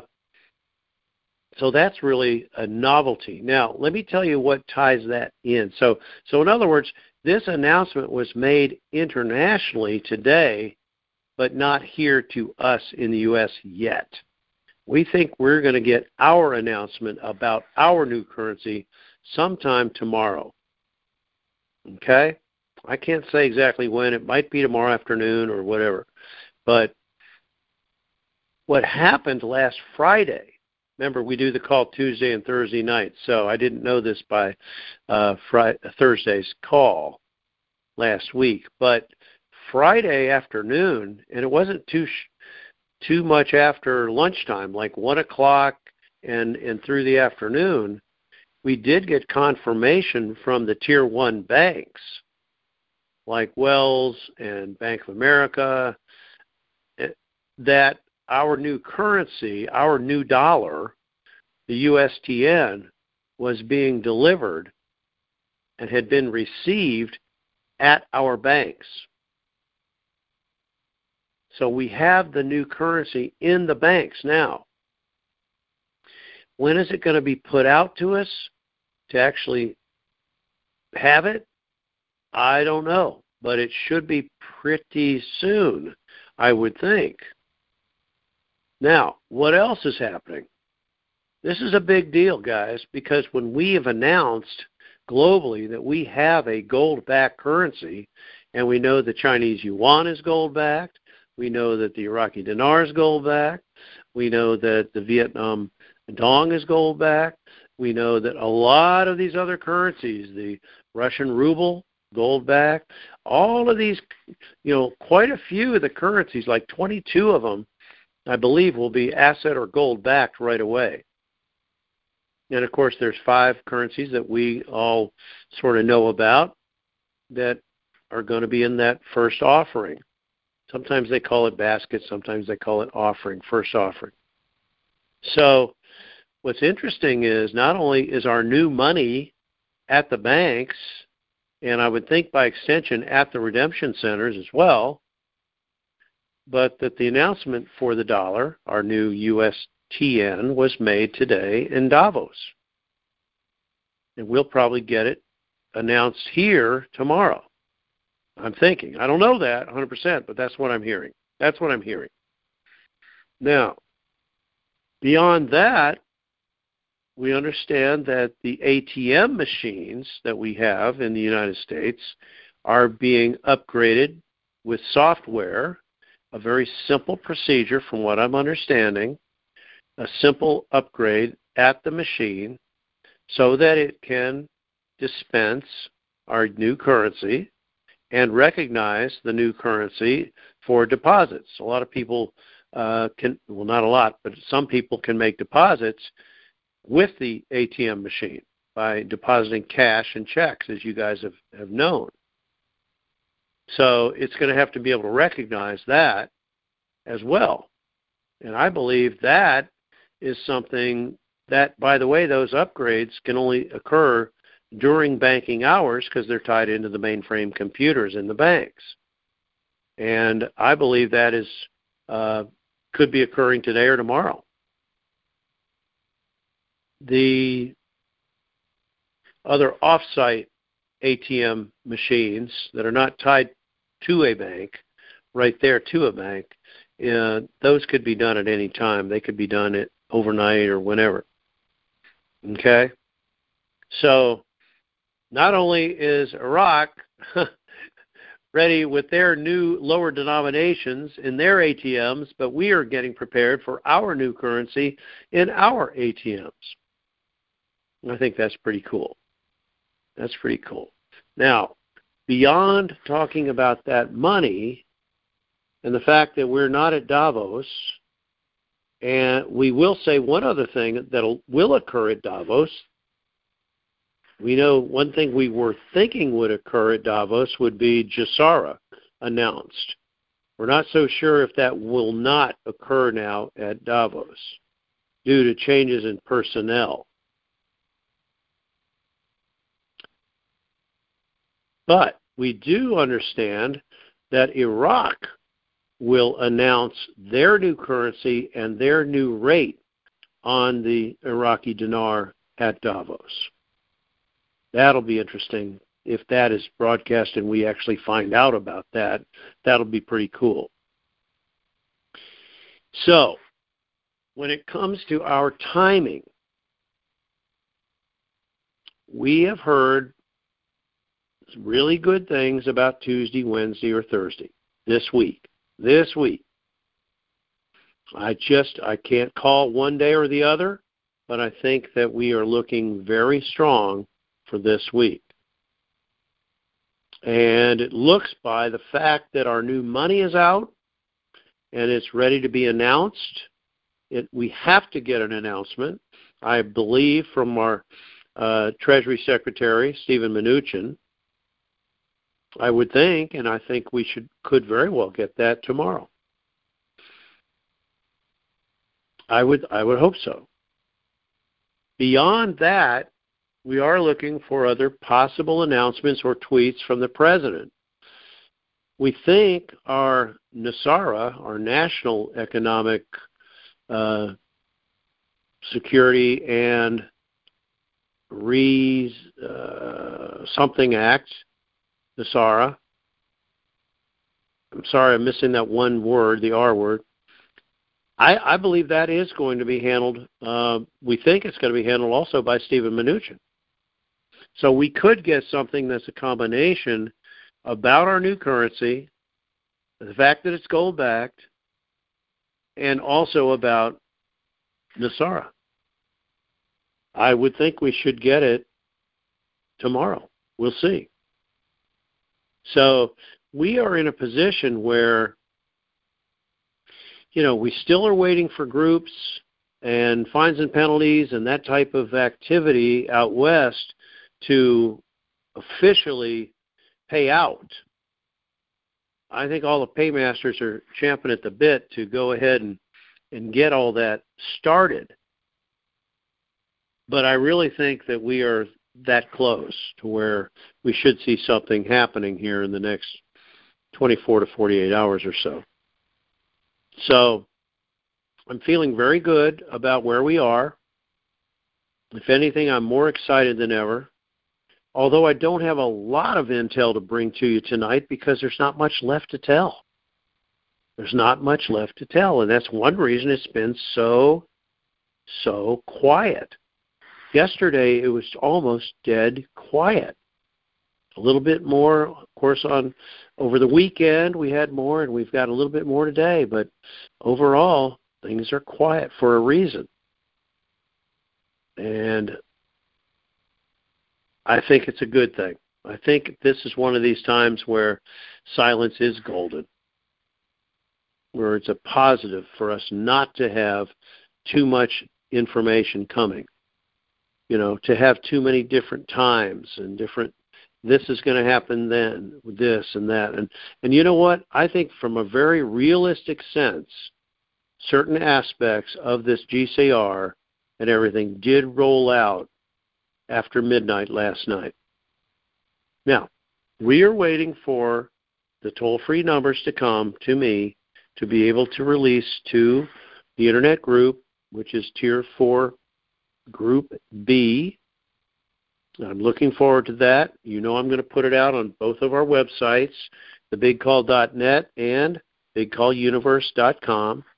so that's really a novelty. Now, let me tell you what ties that in. So in other words, this announcement was made internationally today, but not here to us in the U.S. yet. We think we're going to get our announcement about our new currency sometime tomorrow. Okay? I can't say exactly when. It might be tomorrow afternoon or whatever. But what happened last Friday, remember we do the call Tuesday and Thursday nights, so I didn't know this by Thursday's call last week. But Friday afternoon, and it wasn't too much after lunchtime, like 1 o'clock and through the afternoon, we did get confirmation from the Tier 1 banks like Wells and Bank of America that our new currency, our new dollar, the USTN, was being delivered and had been received at our banks. So we have the new currency in the banks now. When is it going to be put out to us to actually have it? I don't know, but it should be pretty soon, I would think. Now, what else is happening? This is a big deal, guys, because when we have announced globally that we have a gold-backed currency, and we know the Chinese yuan is gold-backed, we know that the Iraqi dinar is gold-backed, we know that the Vietnam dong is gold-backed, we know that a lot of these other currencies, the Russian ruble, gold-backed, all of these, quite a few of the currencies, like 22 of them, I believe, will be asset or gold-backed right away. And, of course, there's 5 currencies that we all sort of know about that are going to be in that first offering. Sometimes they call it basket, sometimes they call it offering, first offering. So what's interesting is not only is our new money at the banks, and I would think by extension at the redemption centers as well, but that the announcement for the dollar, our new USTN, was made today in Davos. And we'll probably get it announced here tomorrow. I'm thinking. I don't know that 100%, but that's what I'm hearing. That's what I'm hearing. Now, beyond that, we understand that the ATM machines that we have in the United States are being upgraded with software, a very simple procedure from what I'm understanding, a simple upgrade at the machine so that it can dispense our new currency and recognize the new currency for deposits. A lot of people can, well, not a lot, but some people can make deposits with the ATM machine by depositing cash and checks, as you guys have known. So it's going to have to be able to recognize that as well. And I believe that is something that, by the way, those upgrades can only occur during banking hours because they're tied into the mainframe computers in the banks. And I believe that is could be occurring today or tomorrow. The other off-site ATM machines that are not tied to a bank, right there to a bank, those could be done at any time. They could be done overnight or whenever. Okay? So not only is Iraq ready with their new lower denominations in their ATMs, but we are getting prepared for our new currency in our ATMs. I think that's pretty cool. That's pretty cool. Now, beyond talking about that money and the fact that we're not at Davos And we will say one other thing that will occur at Davos. We know one thing we were thinking would occur at Davos would be GESARA announced. We're not so sure if that will not occur now at Davos due to changes in personnel. But we do understand that Iraq will announce their new currency and their new rate on the Iraqi dinar at Davos. That'll be interesting. If that is broadcast and we actually find out about that, that'll be pretty cool. So, when it comes to our timing, we have heard really good things about Tuesday, Wednesday, or Thursday this week. I can't call one day or the other, but I think that we are looking very strong for this week. And it looks by the fact that our new money is out and it's ready to be announced. We have to get an announcement, I believe, from our Treasury Secretary, Steven Mnuchin. I would think, and I think we could very well get that tomorrow. I would hope so. Beyond that, we are looking for other possible announcements or tweets from the president. We think our NESARA, our National Economic Security and Something Act, NESARA. I'm sorry, I'm missing that one word, the R word. I believe that is going to be handled. We think it's going to be handled also by Steven Mnuchin. So we could get something that's a combination about our new currency, the fact that it's gold-backed, and also about NESARA. I would think we should get it tomorrow. We'll see. So we are in a position where, we still are waiting for groups and fines and penalties and that type of activity out west to officially pay out. I think all the paymasters are champing at the bit to go ahead and get all that started. But I really think that we are that close to where we should see something happening here in the next 24 to 48 hours or so. So I'm feeling very good about where we are. If anything, I'm more excited than ever. Although I don't have a lot of intel to bring to you tonight because there's not much left to tell. There's not much left to tell, and that's one reason it's been so quiet. Yesterday, it was almost dead quiet. A little bit more, of course, over the weekend we had more, and we've got a little bit more today, but overall, things are quiet for a reason. And I think it's a good thing. I think this is one of these times where silence is golden, where it's a positive for us not to have too much information coming, to have too many different times and this is going to happen then, this and that. And you know what? I think from a very realistic sense, certain aspects of this GCR and everything did roll out after midnight last night. Now, we are waiting for the toll-free numbers to come to me to be able to release to the Internet group, which is Tier 4 Group B. I'm looking forward to that. I'm going to put it out on both of our websites, thebigcall.net and bigcalluniverse.com.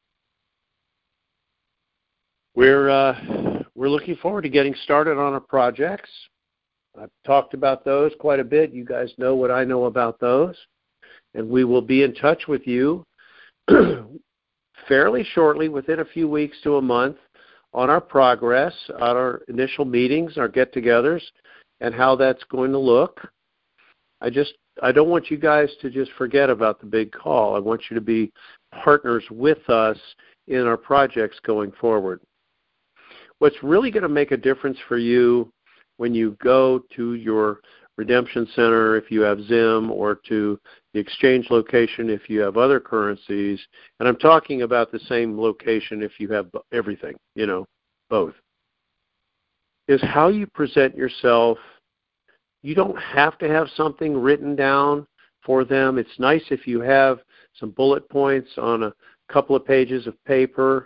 We're looking forward to getting started on our projects. I've talked about those quite a bit. You guys know what I know about those. And we will be in touch with you fairly shortly, within a few weeks to a month, on our progress, on our initial meetings, our get-togethers, and how that's going to look. I don't want you guys to just forget about the big call. I want you to be partners with us in our projects going forward. What's really going to make a difference for you when you go to your redemption center if you have Zim, or to the exchange location if you have other currencies, and I'm talking about the same location if you have everything, both, is how you present yourself. You don't have to have something written down for them. It's nice if you have some bullet points on a couple of pages of paper,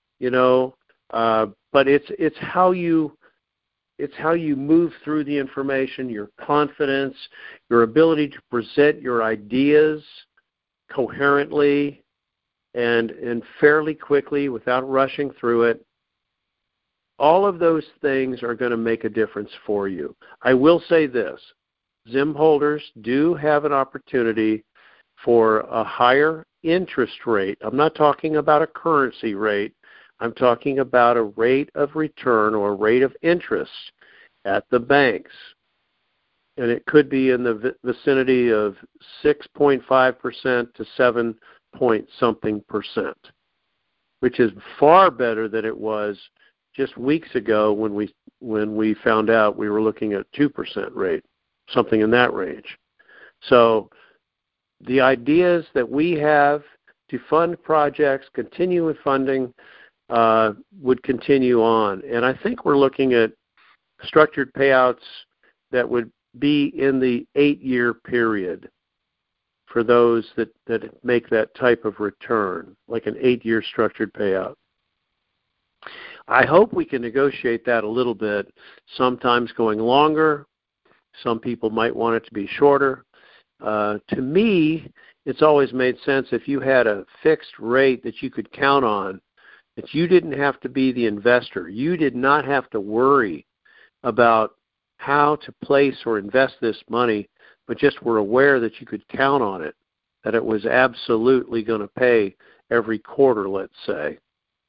but it's how you move through the information, your confidence, your ability to present your ideas coherently and fairly quickly without rushing through it. All of those things are going to make a difference for you. I will say this. Zim holders do have an opportunity for a higher interest rate. I'm not talking about a currency rate. I'm talking about a rate of return or a rate of interest at the banks. And it could be in the vicinity of 6.5% to 7-point-something%, which is far better than it was just weeks ago when we found out we were looking at 2% rate, something in that range. So the ideas that we have to fund projects, continue with funding, would continue on. And I think we're looking at structured payouts that would be in the 8-year period for those that make that type of return, like an 8-year structured payout. I hope we can negotiate that a little bit, sometimes going longer. Some people might want it to be shorter. To me, it's always made sense if you had a fixed rate that you could count on, that you didn't have to be the investor. You did not have to worry about how to place or invest this money, but just were aware that you could count on it, that it was absolutely going to pay every quarter, let's say.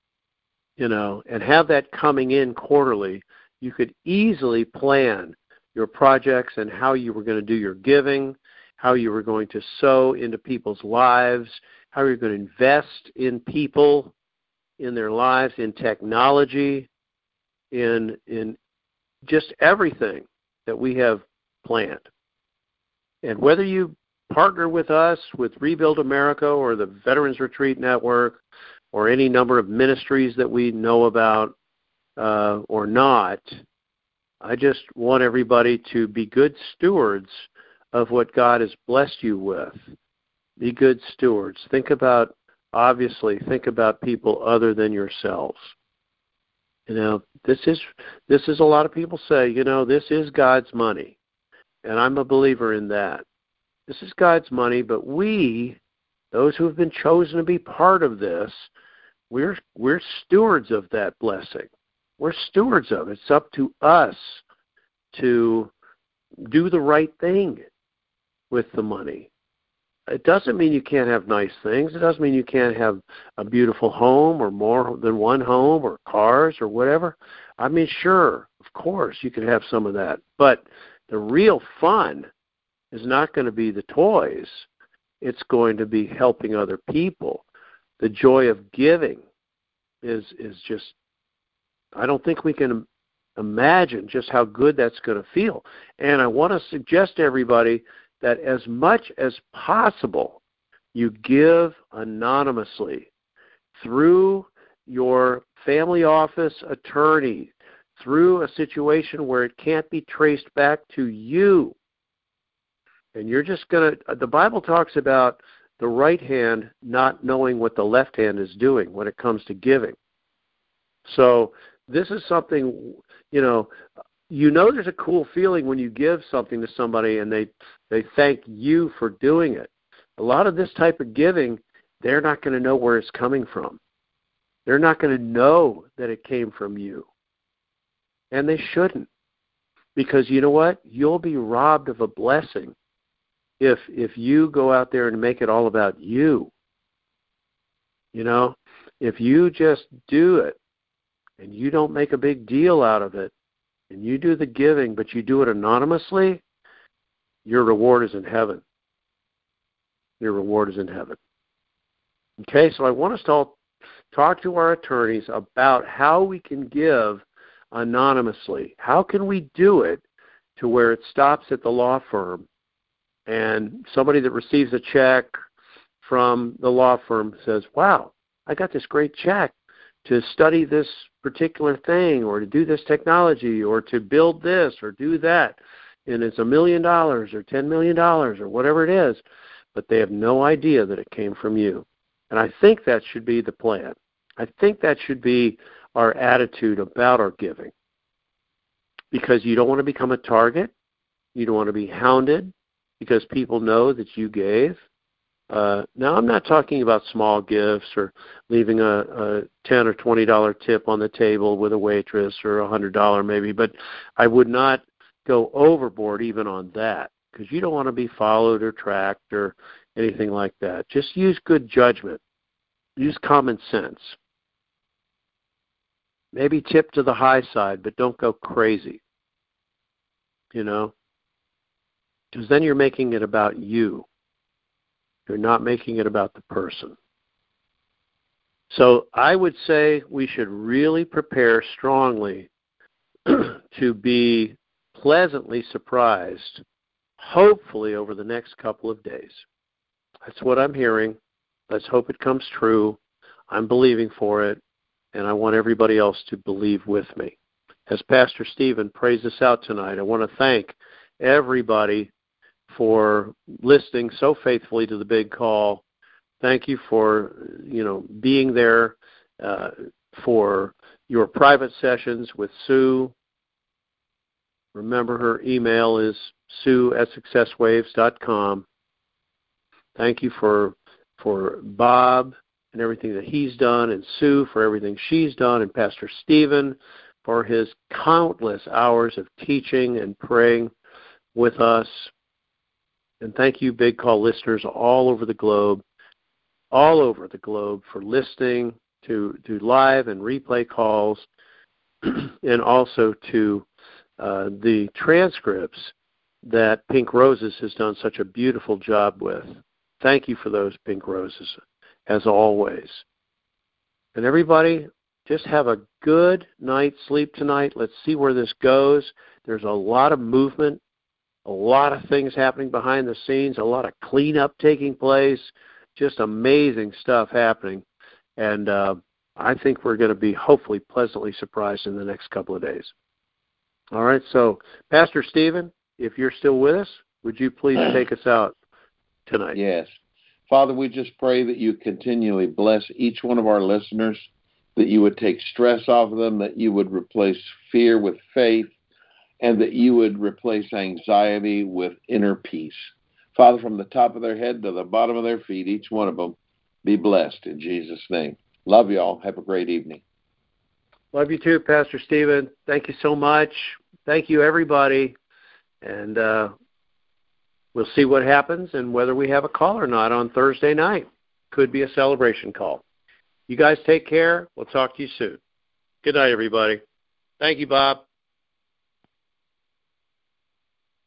And have that coming in quarterly. You could easily plan your projects and how you were going to do your giving, how you were going to sow into people's lives, how you're going to invest in people, in their lives, in technology, in just everything that we have planned. And whether you partner with us, with Rebuild America or the Veterans Retreat Network, or any number of ministries that we know about or not, I just want everybody to be good stewards of what God has blessed you with. Be good stewards. Think about people other than yourselves. This is a lot of people say, this is God's money. And I'm a believer in that. This is God's money, but we, those who have been chosen to be part of this, we're stewards of that blessing. We're stewards of it. It's up to us to do the right thing with the money. It doesn't mean you can't have nice things. It doesn't mean you can't have a beautiful home or more than one home or cars or whatever. I mean, sure, of course, you can have some of that. But the real fun is not going to be the toys. It's going to be helping other people. The joy of giving is just, I don't think we can imagine just how good that's going to feel. And I want to suggest to everybody that as much as possible, you give anonymously through your family office attorney, through a situation where it can't be traced back to you. And you're just going to, the Bible talks about the right hand not knowing what the left hand is doing when it comes to giving. So this is something, there's a cool feeling when you give something to somebody and they thank you for doing it. A lot of this type of giving, they're not going to know where it's coming from. They're not going to know that it came from you. And they shouldn't. Because you know what? You'll be robbed of a blessing if you go out there and make it all about you. If you just do it and you don't make a big deal out of it, and you do the giving, but you do it anonymously, your reward is in heaven. Your reward is in heaven. Okay, so I want us to all talk to our attorneys about how we can give anonymously. How can we do it to where it stops at the law firm and somebody that receives a check from the law firm says, wow, I got this great check to study this particular thing or to do this technology or to build this or do that, and it's $1 million or $10 million or whatever it is, but they have no idea that it came from you. And I think that should be the plan. I think that should be our attitude about our giving, because you don't want to become a target. You don't want to be hounded because people know that you gave. Now, I'm not talking about small gifts or leaving a $10 or $20 tip on the table with a waitress or $100 maybe, but I would not go overboard even on that, because you don't want to be followed or tracked or anything like that. Just use good judgment. Use common sense. Maybe tip to the high side, but don't go crazy, because then you're making it about you. You're not making it about the person. So I would say we should really prepare strongly to be pleasantly surprised, hopefully over the next couple of days. That's what I'm hearing. Let's hope it comes true. I'm believing for it, and I want everybody else to believe with me. As Pastor Stephen prays us out tonight, I want to thank everybody for listening so faithfully to the Big Call. Thank you for, being there for your private sessions with Sue. Remember, her email is sue@successwaves.com. Thank you for Bob and everything that he's done, and Sue for everything she's done, and Pastor Stephen for his countless hours of teaching and praying with us. And thank you, Big Call listeners all over the globe, for listening to live and replay calls, and also to the transcripts that Pink Roses has done such a beautiful job with. Thank you for those, Pink Roses, as always. And everybody, just have a good night's sleep tonight. Let's see where this goes. There's a lot of movement, a lot of things happening behind the scenes, a lot of cleanup taking place, just amazing stuff happening. And I think we're going to be hopefully pleasantly surprised in the next couple of days. All right, so Pastor Stephen, if you're still with us, would you please take us out tonight? Yes. Father, we just pray that you continually bless each one of our listeners, that you would take stress off of them, that you would replace fear with faith, and that you would replace anxiety with inner peace. Father, from the top of their head to the bottom of their feet, each one of them, be blessed in Jesus' name. Love you all. Have a great evening. Love you too, Pastor Stephen. Thank you so much. Thank you, everybody. And we'll see what happens and whether we have a call or not on Thursday night. Could be a celebration call. You guys take care. We'll talk to you soon. Good night, everybody. Thank you, Bob.